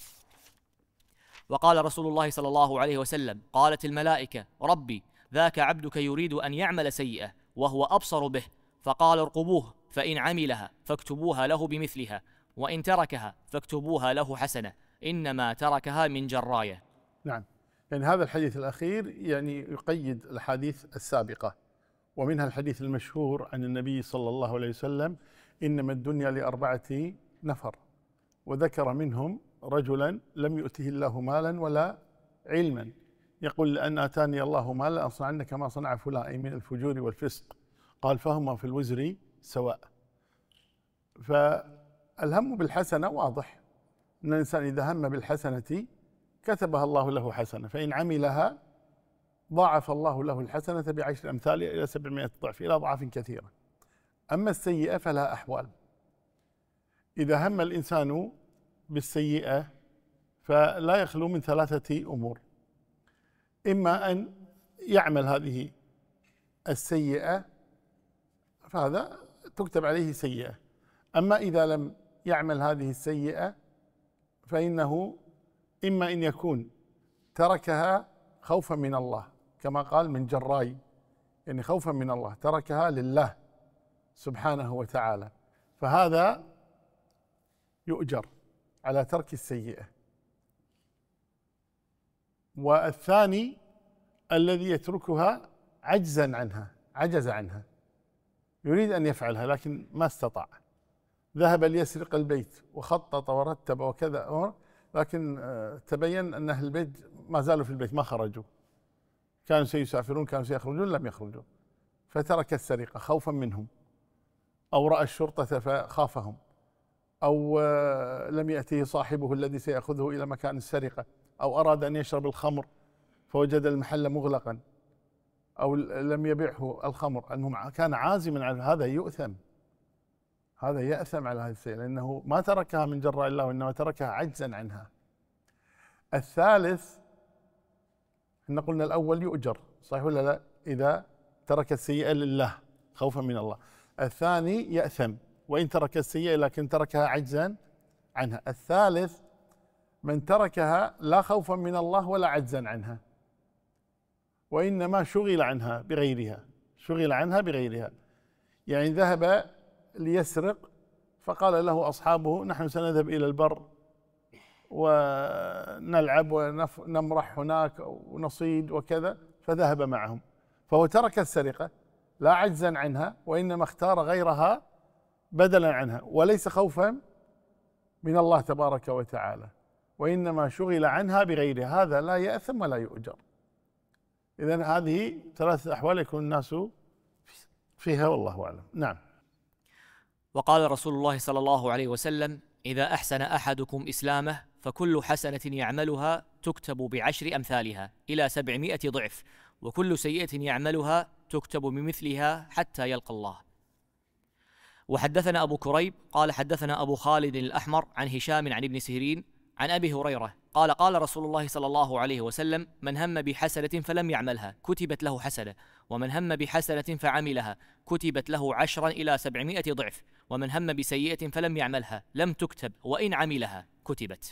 وقال رسول الله صلى الله عليه وسلم قالت الملائكة ربي ذاك عبدك يريد أن يعمل سيئة وهو أبصر به فقال ارقبوه فإن عملها فاكتبوها له بمثلها وإن تركها فاكتبوها له حسنة إنما تركها من جراية. نعم، يعني هذا الحديث الأخير يعني يقيد الحديث السابقة ومنها الحديث المشهور عن النبي صلى الله عليه وسلم إنما الدنيا لأربعة نفر وذكر منهم رجلا لم يؤته الله مالا ولا علما يقول لأن آتاني الله مالا أصنعن كما صنع فلان أي من الفجور والفسق قال فهما في الوزر سواء. فالهم بالحسنة واضح أن الإنسان إذا هم بالحسنة كتبها الله له حسنة فإن عملها ضاعف الله له الحسنة بعشر أمثال إلى سبعمائة ضعف إلى أضعاف كثيرة. أما السيئة فلها أحوال. إذا هم الإنسان بالسيئة فلا يخلو من ثلاثة أمور: إما أن يعمل هذه السيئة فهذا تكتب عليه سيئة. أما إذا لم يعمل هذه السيئة فإنه إما أن يكون تركها خوفا من الله كما قال من جراي، يعني خوفا من الله، تركها لله سبحانه وتعالى، فهذا يؤجر على ترك السيئة. والثاني الذي يتركها عجزا عنها، عجز عنها، يريد أن يفعلها لكن ما استطاع، ذهب ليسرق البيت وخطط ورتب وكذا، لكن تبين أن أهل البيت ما زالوا في البيت ما خرجوا، كانوا سيسافرون كانوا سيخرجون لم يخرجوا، فترك السرقة خوفا منهم، أو رأى الشرطة فخافهم، أو لم يأته صاحبه الذي سيأخذه إلى مكان السرقة، أو أراد أن يشرب الخمر فوجد المحل مغلقا، أو لم يبيعه الخمر، أنه كان عازما على هذا، يؤثم، هذا يأثم على هذه السيئة لأنه ما تركها من جراء الله وإنما تركها عجزا عنها. الثالث احنا قلنا الأول يؤجر صحيح ولا لا؟ إذا ترك السيئة لله خوفا من الله. الثاني يأثم وإن ترك السيئة لكن تركها عجزا عنها. الثالث من تركها لا خوفا من الله ولا عجزا عنها، وإنما شغل عنها بغيرها، شغل عنها بغيرها، يعني ذهب ليسرق فقال له أصحابه نحن سنذهب إلى البر ونلعب ونمرح هناك ونصيد وكذا، فذهب معهم، فهو ترك السرقة لا عجزا عنها وإنما اختار غيرها بدلا عنها، وليس خوفا من الله تبارك وتعالى، وإنما شغل عنها بغيرها، هذا لا يأثم ولا يؤجر. إذن هذه ثلاثة أحوال يكون الناس فيها والله أعلم. نعم. وقال رسول الله صلى الله عليه وسلم: إذا أحسن أحدكم إسلامه فكل حسنة يعملها تكتب بعشر أمثالها إلى سبعمائة ضعف، وكل سيئة يعملها تكتب بمثلها حتى يلقى الله. وحدثنا أبو كريب قال حدثنا أبو خالد الأحمر عن هشام عن ابن سيرين عن أبي هريرة قال قال رسول الله صلى الله عليه وسلم: من هم بحسنة فلم يعملها كتبت له حسنة، ومن هم بحسنة فعملها كتبت له عشرا إلى سبعمائة ضعف، ومن هم بسيئة فلم يعملها لم تكتب وإن عملها كتبت.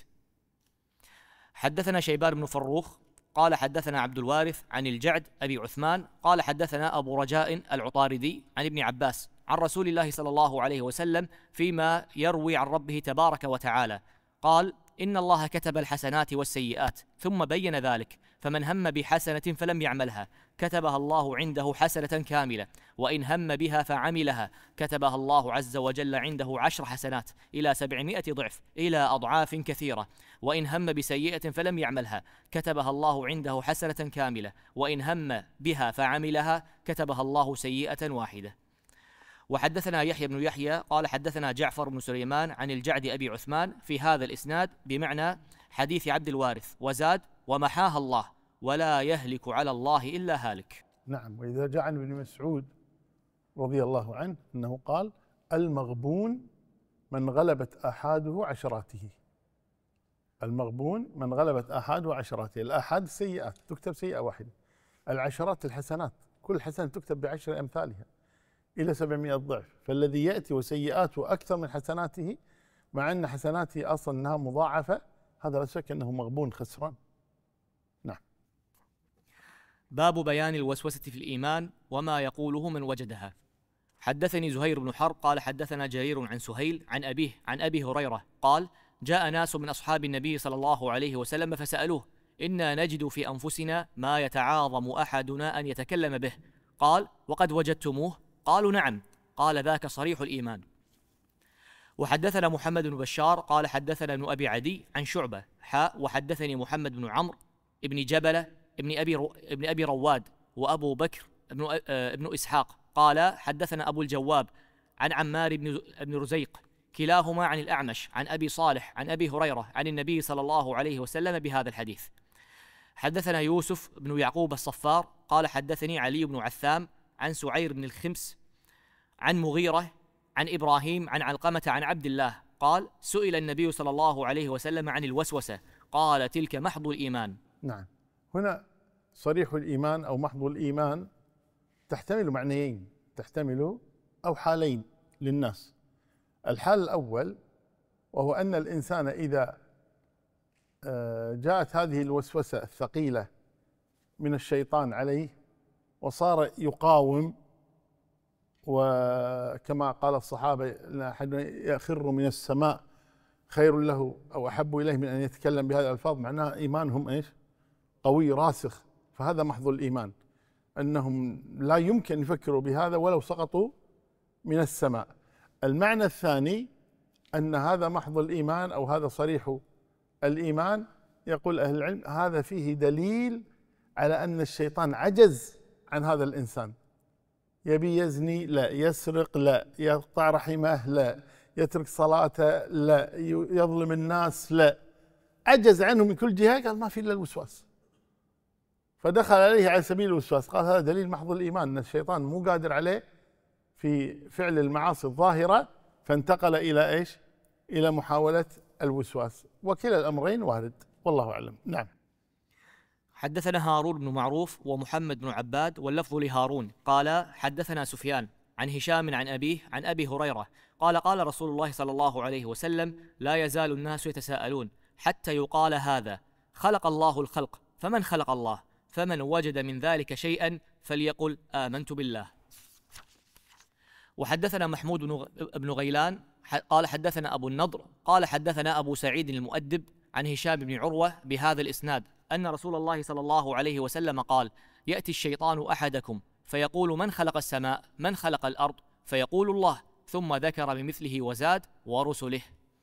حدثنا شيبان بن فروخ قال حدثنا عبد الوارث عن الجعد أبي عثمان قال حدثنا أبو رجاء العطاردي عن ابن عباس عن رسول الله صلى الله عليه وسلم فيما يروي عن ربه تبارك وتعالى قال: إن الله كتب الحسنات والسيئات ثم بين ذلك، فمن هم بحسنة فلم يعملها كتبها الله عنده حسنة كاملة، وإن هم بها فعملها كتبها الله عز وجل عنده عشر حسنات إلى سبعمائة ضعف إلى أضعاف كثيرة، وإن هم بسيئة فلم يعملها كتبها الله عنده حسنة كاملة، وإن هم بها فعملها كتبها الله سيئة واحدة. وحدثنا يحيى بن يحيى قال حدثنا جعفر بن سليمان عن الجعد أبي عثمان في هذا الإسناد بمعنى حديث عبد الوارث، وزاد: ومحاها الله ولا يهلك على الله إلا هالك. نعم. وإذا جاء عن ابن مسعود رضي الله عنه أنه قال: المغبون من غلبت آحاده عشراته. المغبون من غلبت آحاده عشراته. الآحاد السيئات تكتب سيئة واحدة، العشرات الحسنات كل حسنة تكتب بعشر أمثالها إلى سبعمائة ضعف، فالذي يأتي وسيئاته أكثر من حسناته مع أن حسناته أصلا أنها مضاعفة، هذا لا شك أنه مغبون خسران. نعم. باب بيان الوسوسة في الإيمان وما يقوله من وجدها. حدثني زهير بن حرب قال حدثنا جرير عن سهيل عن أبيه عن أبي هريرة قال: جاء ناس من أصحاب النبي صلى الله عليه وسلم فسألوه: إنا نجد في أنفسنا ما يتعاظم أحدنا أن يتكلم به. قال: وقد وجدتموه؟ قالوا: نعم. قال: ذاك صريح الإيمان. وحدثنا محمد بن بشار قال حدثنا ابن أبي عدي عن شعبة حاء وحدثني محمد بن عمرو ابن جبلة ابن أبي رو ابن أبي رواد وأبو بكر ابن, ابن إسحاق قال حدثنا أبو الجواب عن عمار بن ابن رزيق كلاهما عن الأعمش عن أبي صالح عن أبي هريرة عن النبي صلى الله عليه وسلم بهذا الحديث. حدثنا يوسف بن يعقوب الصفار قال حدثني علي بن عثام عن سعير بن الخمس عن مغيرة عن إبراهيم عن علقمة عن عبد الله قال: سئل النبي صلى الله عليه وسلم عن الوسوسة قال: تلك محض الإيمان. نعم. هنا صريح الإيمان أو محض الإيمان تحتمل معنيين، تحتمل أو حالين للناس. الحال الأول وهو أن الإنسان إذا جاءت هذه الوسوسة الثقيلة من الشيطان عليه وصار يقاوم، وكما قال الصحابة إن أحد يخر من السماء خير له أو أحب إليه من أن يتكلم بهذه الألفاظ، معناها إيمانهم إيش؟ قوي راسخ. فهذا محض الإيمان، أنهم لا يمكن يفكروا بهذا ولو سقطوا من السماء. المعنى الثاني أن هذا محض الإيمان أو هذا صريح الإيمان، يقول أهل العلم هذا فيه دليل على أن الشيطان عجز عن هذا الإنسان. يبي يزني لا، يسرق لا، يقطع رحمه لا، يترك صلاته لا، يظلم الناس لا، عجز عنه من كل جهة. قال ما في إلا الوسواس، فدخل عليه على سبيل الوسواس. قال هذا دليل محض الإيمان أن الشيطان مو قادر عليه في فعل المعاصي الظاهرة، فانتقل إلى إيش؟ إلى محاولة الوسواس. وكلا الأمرين وارد، والله أعلم. نعم. حدثنا هارون بن معروف ومحمد بن عباد واللفظ لهارون قال حدثنا سفيان عن هشام عن أبيه عن أبي هريرة قال قال رسول الله صلى الله عليه وسلم لا يزال الناس يتساءلون حتى يقال هذا خلق الله الخلق فمن خلق الله، فمن وجد من ذلك شيئا فليقل آمنت بالله. وحدثنا محمود بن غيلان قال حدثنا أبو النضر قال حدثنا أبو سعيد المؤدب عن هشام بن عروة بهذا الإسناد أن رسول الله صلى الله عليه وسلم قال يأتي الشيطان أحدكم فيقول من خلق السماء من خلق الأرض، فيقول الله، ثم ذكر بمثله وزاد ورسله.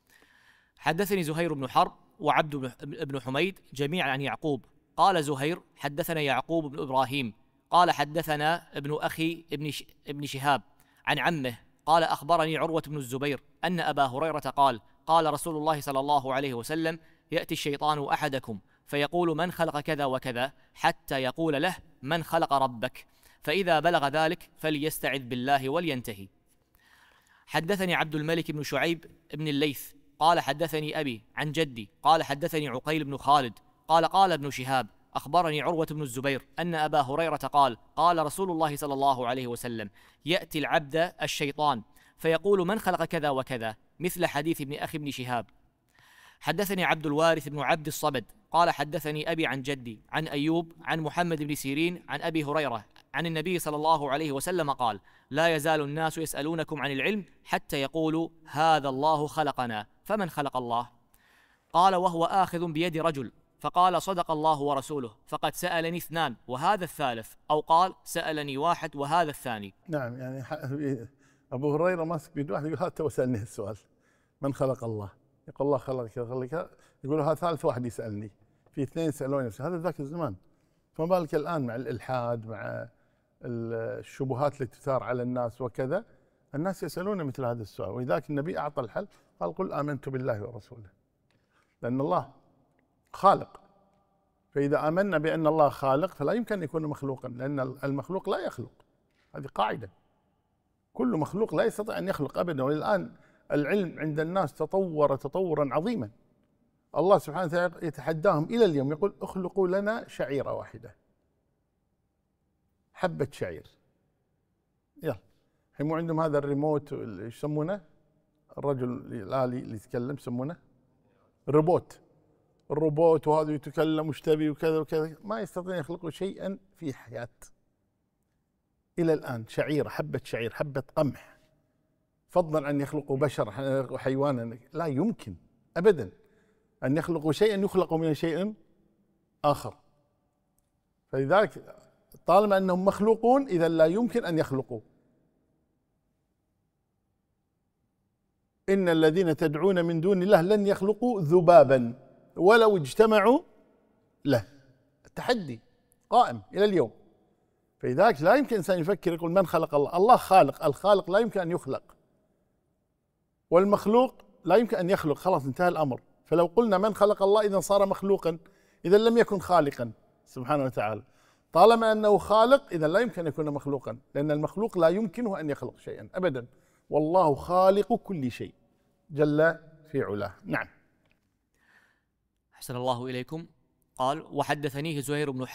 حدثني زهير بن حرب وعبد بن حميد جميعا عن يعقوب قال زهير حدثنا يعقوب بن إبراهيم قال حدثنا ابن أخي ابن ابن شهاب عن عمه قال أخبرني عروة بن الزبير أن أبا هريرة قال قال رسول الله صلى الله عليه وسلم يأتي الشيطان أحدكم فيقول من خلق كذا وكذا حتى يقول له من خلق ربك، فإذا بلغ ذلك فليستعذ بالله ولينتهي. حدثني عبد الملك بن شعيب بن الليث قال حدثني أبي عن جدي قال حدثني عقيل بن خالد قال قال ابن شهاب أخبرني عروة بن الزبير أن أبا هريرة قال قال رسول الله صلى الله عليه وسلم يأتي العبد الشيطان فيقول من خلق كذا وكذا، مثل حديث ابن أخي ابن شهاب. حدثني عبد الوارث بن عبد الصمد قال حدثني أبي عن جدي عن أيوب عن محمد بن سيرين عن أبي هريرة عن النبي صلى الله عليه وسلم قال لا يزال الناس يسألونكم عن العلم حتى يقولوا هذا الله خلقنا فمن خلق الله؟ قال وهو آخذ بيد رجل، فقال صدق الله ورسوله فقد سألني اثنان وهذا الثالث، أو قال سألني واحد وهذا الثاني. نعم، يعني أبو هريرة ماسك بيد واحد يقول هذا تو سألني السؤال من خلق الله، يقول الله خلق كذا خلق كذا، يقول هذا ثالث واحد يسألني، في اثنين يسألوني، هذا ذاك الزمان. فما بالك الآن مع الإلحاد، مع الشبهات التي تثار على الناس وكذا، الناس يسألون مثل هذا السؤال. ولذلك النبي أعطى الحل، قال قل آمنت بالله ورسوله، لأن الله خالق، فإذا آمنا بأن الله خالق فلا يمكن أن يكون مخلوقا، لأن المخلوق لا يخلق، هذه قاعدة، كل مخلوق لا يستطيع أن يخلق أبدا. والآن العلم عند الناس تطور تطورا عظيما، الله سبحانه وتعالى يتحداهم إلى اليوم، يقول اخلقوا لنا شعيرة واحدة، حبة شعير، يلا. الحين مو عندهم هذا الريموت ايش يسمونه؟ الرجل الآلي اللي يتكلم يسمونه الروبوت، الروبوت وهذا يتكلم وش تبي وكذا وكذا، ما يستطيعون يخلقوا شيئا في حياة إلى الآن. شعيرة، حبة شعير، حبة قمح، فضلا أن يخلقوا بشر وحيوانا، لا يمكن أبدا أن يخلقوا شيئا يخلق من شيء آخر. فلذلك طالما أنهم مخلوقون إذا لا يمكن أن يخلقوا. إن الذين تدعون من دون الله لن يخلقوا ذبابا ولو اجتمعوا له. التحدي قائم إلى اليوم. فلذلك لا يمكن إنسان يفكر يقول من خلق الله، الله خالق، الخالق لا يمكن أن يخلق، والمخلوق لا يمكن أن يخلق، خلاص انتهى الأمر. فلو قلنا من خلق الله إذا صار مخلوقا، إذا لم يكن خالقا سبحانه وتعالى. طالما أنه خالق إذا لا يمكن أن يكون مخلوقا، لأن المخلوق لا يمكنه أن يخلق شيئا أبدا، والله خالق كل شيء جل في علاه. نعم. أحسن الله إليكم. قال وحدثنيه زهير بن حرب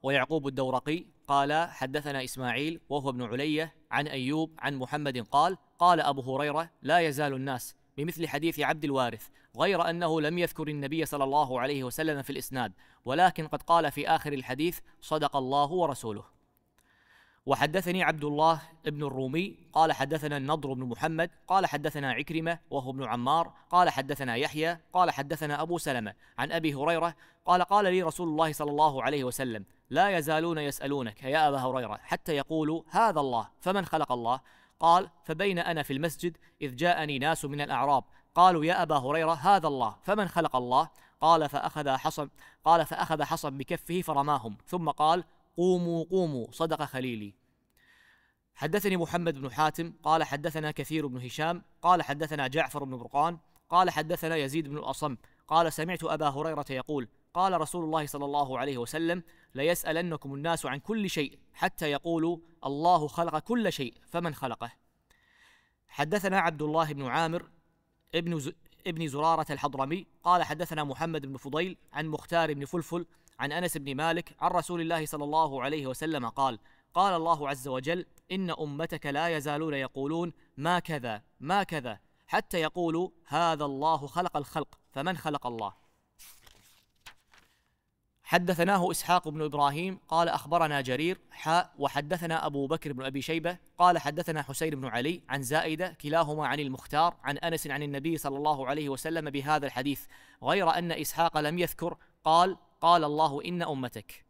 ويعقوب الدورقي قال حدثنا إسماعيل وهو ابن علية عن أيوب عن محمد قال قال أبو هريرة لا يزال الناس بمثل حديث عبد الوارث غير أنه لم يذكر النبي صلى الله عليه وسلم في الإسناد، ولكن قد قال في آخر الحديث صدق الله ورسوله. وحدثني عبد الله ابن الرومي قال حدثنا النضر بن محمد قال حدثنا عكرمة وهو ابن عمار قال حدثنا يحيى قال حدثنا أبو سلمة عن أبي هريرة قال قال لي رسول الله صلى الله عليه وسلم لا يزالون يسألونك يا أبا هريرة حتى يقولوا هذا الله فمن خلق الله؟ قال فبين أنا في المسجد إذ جاءني ناس من الأعراب قالوا يا أبا هريرة هذا الله فمن خلق الله؟ قال فأخذ حصى قال فأخذ حصى بكفه فرماهم ثم قال قوموا قوموا صدق خليلي. حدثني محمد بن حاتم قال حدثنا كثير بن هشام قال حدثنا جعفر بن برقان قال حدثنا يزيد بن الأصم قال سمعت أبا هريرة يقول قال رسول الله صلى الله عليه وسلم ليسألنكم الناس عن كل شيء حتى يقولوا الله خلق كل شيء فمن خلقه. حدثنا عبد الله بن عامر ابن ز... ابن زرارة الحضرمي قال حدثنا محمد بن فضيل عن مختار بن فلفل عن أنس بن مالك عن رسول الله صلى الله عليه وسلم قال قال الله عز وجل إن أمتك لا يزالون يقولون ما كذا ما كذا حتى يقولوا هذا الله خلق الخلق فمن خلق الله. حدثناه إسحاق بن إبراهيم قال أخبرنا جرير حاء وحدثنا أبو بكر بن أبي شيبة قال حدثنا حسين بن علي عن زائدة كلاهما عن المختار عن أنس عن النبي صلى الله عليه وسلم بهذا الحديث غير أن إسحاق لم يذكر قال قال الله إن أمتك.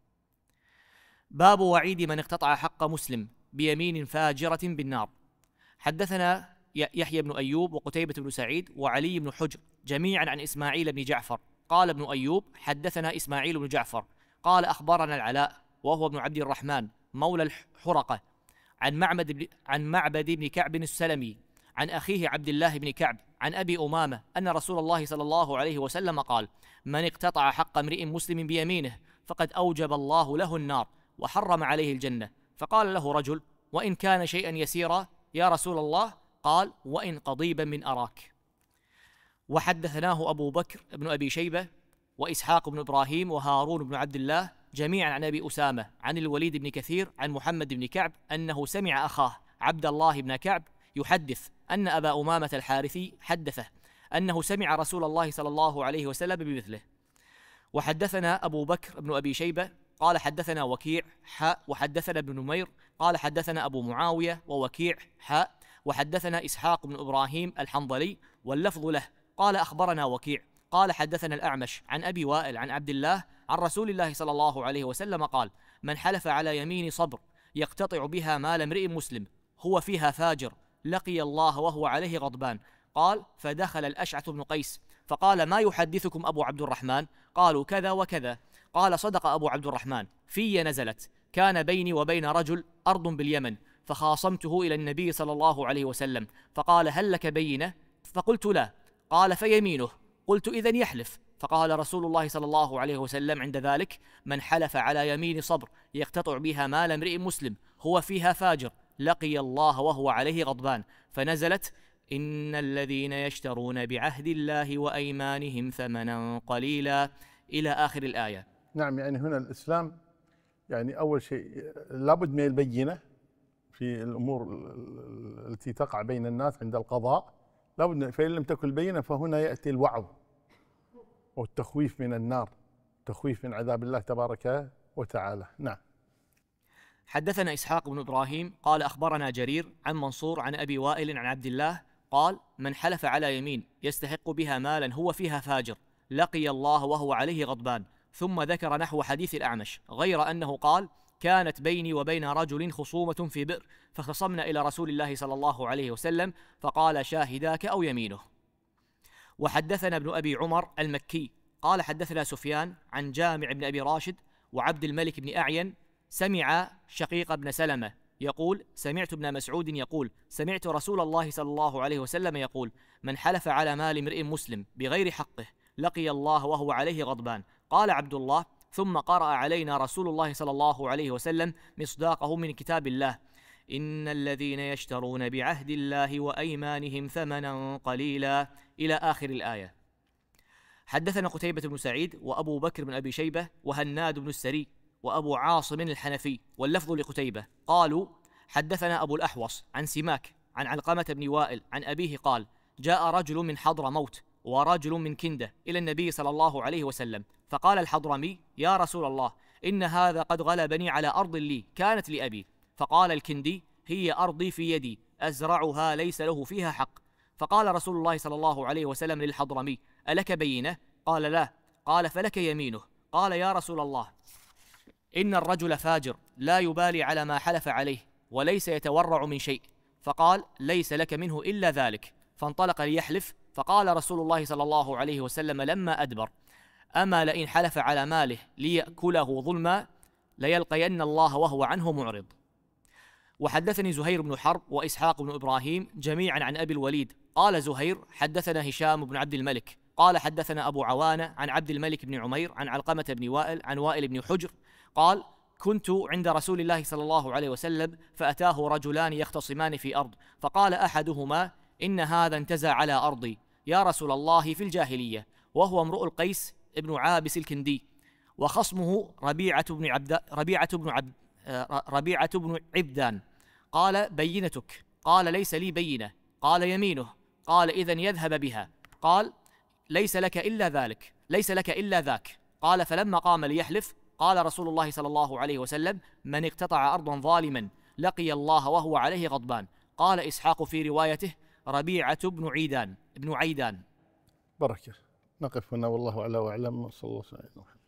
باب وعيد من اقتطع حق مسلم بيمين فاجرة بالنار. حدثنا يحيى بن أيوب وقتيبة بن سعيد وعلي بن حجر جميعا عن إسماعيل بن جعفر قال ابن أيوب حدثنا إسماعيل بن جعفر قال أخبرنا العلاء وهو ابن عبد الرحمن مولى الحرقة عن معبد بن عن معبد بن كعب السلمي عن أخيه عبد الله بن كعب عن أبي أمامة أن رسول الله صلى الله عليه وسلم قال من اقتطع حق امرئ مسلم بيمينه فقد أوجب الله له النار وحرم عليه الجنة. فقال له رجل وإن كان شيئا يسيرا يا رسول الله؟ قال وإن قضيبا من أراك. وحدثناه أبو بكر بن أبي شيبة وإسحاق بن إبراهيم وهارون بن عبد الله جميعا عن أبي أسامة عن الوليد بن كثير عن محمد بن كعب أنه سمع أخاه عبد الله بن كعب يحدث أن أبا أمامة الحارثي حدثه أنه سمع رسول الله صلى الله عليه وسلم بمثله. وحدثنا أبو بكر بن أبي شيبة قال حدثنا وكيع حاء وحدثنا ابن نمير قال حدثنا أبو معاوية ووكيع حاء وحدثنا إسحاق بن إبراهيم الحنظلي واللفظ له قال أخبرنا وكيع قال حدثنا الأعمش عن أبي وائل عن عبد الله عن رسول الله صلى الله عليه وسلم قال من حلف على يمين صبر يقتطع بها مال امرئ مسلم هو فيها فاجر لقي الله وهو عليه غضبان. قال فدخل الأشعث بن قيس فقال ما يحدثكم أبو عبد الرحمن؟ قالوا كذا وكذا. قال صدق أبو عبد الرحمن في نزلت كان بيني وبين رجل أرض باليمن فخاصمته إلى النبي صلى الله عليه وسلم فقال هل لك بينة؟ فقلت لا. قال فيمينه. قلت إذن يحلف. فقال رسول الله صلى الله عليه وسلم عند ذلك من حلف على يمين صبر يقتطع بها مال امرئ مسلم هو فيها فاجر لقي الله وهو عليه غضبان. فنزلت إن الذين يشترون بعهد الله وأيمانهم ثمنا قليلا إلى آخر الآية. نعم، يعني هنا الإسلام يعني أول شيء لابد من البينة في الأمور التي تقع بين الناس عند القضاء، لابد، فإن لم تكن البينة فهنا يأتي الوعظ والتخويف من النار، تخويف من عذاب الله تبارك وتعالى. نعم. حدثنا إسحاق بن إبراهيم قال أخبرنا جرير عن منصور عن أبي وائل عن عبد الله قال من حلف على يمين يستحق بها مالا هو فيها فاجر لقي الله وهو عليه غضبان. ثم ذكر نحو حديث الأعمش غير أنه قال كانت بيني وبين رجل خصومة في بئر فخصمنا إلى رسول الله صلى الله عليه وسلم فقال شاهداك أو يمينه. وحدثنا ابن أبي عمر المكي قال حدثنا سفيان عن جامع بن أبي راشد وعبد الملك بن أعين سمع شقيق بن سلمة يقول سمعت ابن مسعود يقول سمعت رسول الله صلى الله عليه وسلم يقول من حلف على مال امرئ مسلم بغير حقه لقي الله وهو عليه غضبان. قال عبد الله ثم قرأ علينا رسول الله صلى الله عليه وسلم مصداقه من كتاب الله إن الذين يشترون بعهد الله وأيمانهم ثمنا قليلا إلى آخر الآية. حدثنا قتيبة بن سعيد وأبو بكر بن أبي شيبة وهناد بن السري وأبو عاصم الحنفي، واللفظ لقتيبة. قالوا: حدثنا أبو الأحوص عن سماك عن علقمة بن وائل عن أبيه قال: جاء رجل من حضرموت ورجل من كندة إلى النبي صلى الله عليه وسلم، فقال الحضرمي: يا رسول الله، إن هذا قد غلبني على أرض لي كانت لأبي. فقال الكندي: هي أرضي في يدي أزرعها، ليس له فيها حق. فقال رسول الله صلى الله عليه وسلم للحضرمي: ألك بينة؟ قال: لا. قال: فلك يمينه. قال: يا رسول الله، إن الرجل فاجر لا يبالي على ما حلف عليه، وليس يتورع من شيء. فقال: ليس لك منه إلا ذلك. فانطلق ليحلف، فقال رسول الله صلى الله عليه وسلم لما أدبر: أما لئن حلف على ماله ليأكله ظلما ليلقين الله وهو عنه معرض. وحدثني زهير بن حرب وإسحاق بن إبراهيم جميعا عن أبي الوليد. قال زهير: حدثنا هشام بن عبد الملك قال: حدثنا أبو عوانة عن عبد الملك بن عمير عن علقمة بن وائل عن وائل بن حجر قال: كنت عند رسول الله صلى الله عليه وسلم، فأتاه رجلان يختصمان في أرض، فقال أحدهما: إن هذا انتزع على أرضي يا رسول الله في الجاهلية، وهو امرؤ القيس ابن عابس الكندي، وخصمه ربيعة بن عبد ربيعة بن عبد ربيعة بن عبدان. قال: بينتك؟ قال: ليس لي بينة. قال: يمينه. قال: إذن يذهب بها. قال: ليس لك إلا ذلك ليس لك إلا ذاك. قال: فلما قام ليحلف قال رسول الله صلى الله عليه وسلم: من اقتطع أرضا ظالما لقي الله وهو عليه غضبان. قال إسحاق في روايته: ربيعة بن عيدان ابن عيدان. بركة. نقف هنا والله أعلى وأعلم. صلى الله عليه وسلم.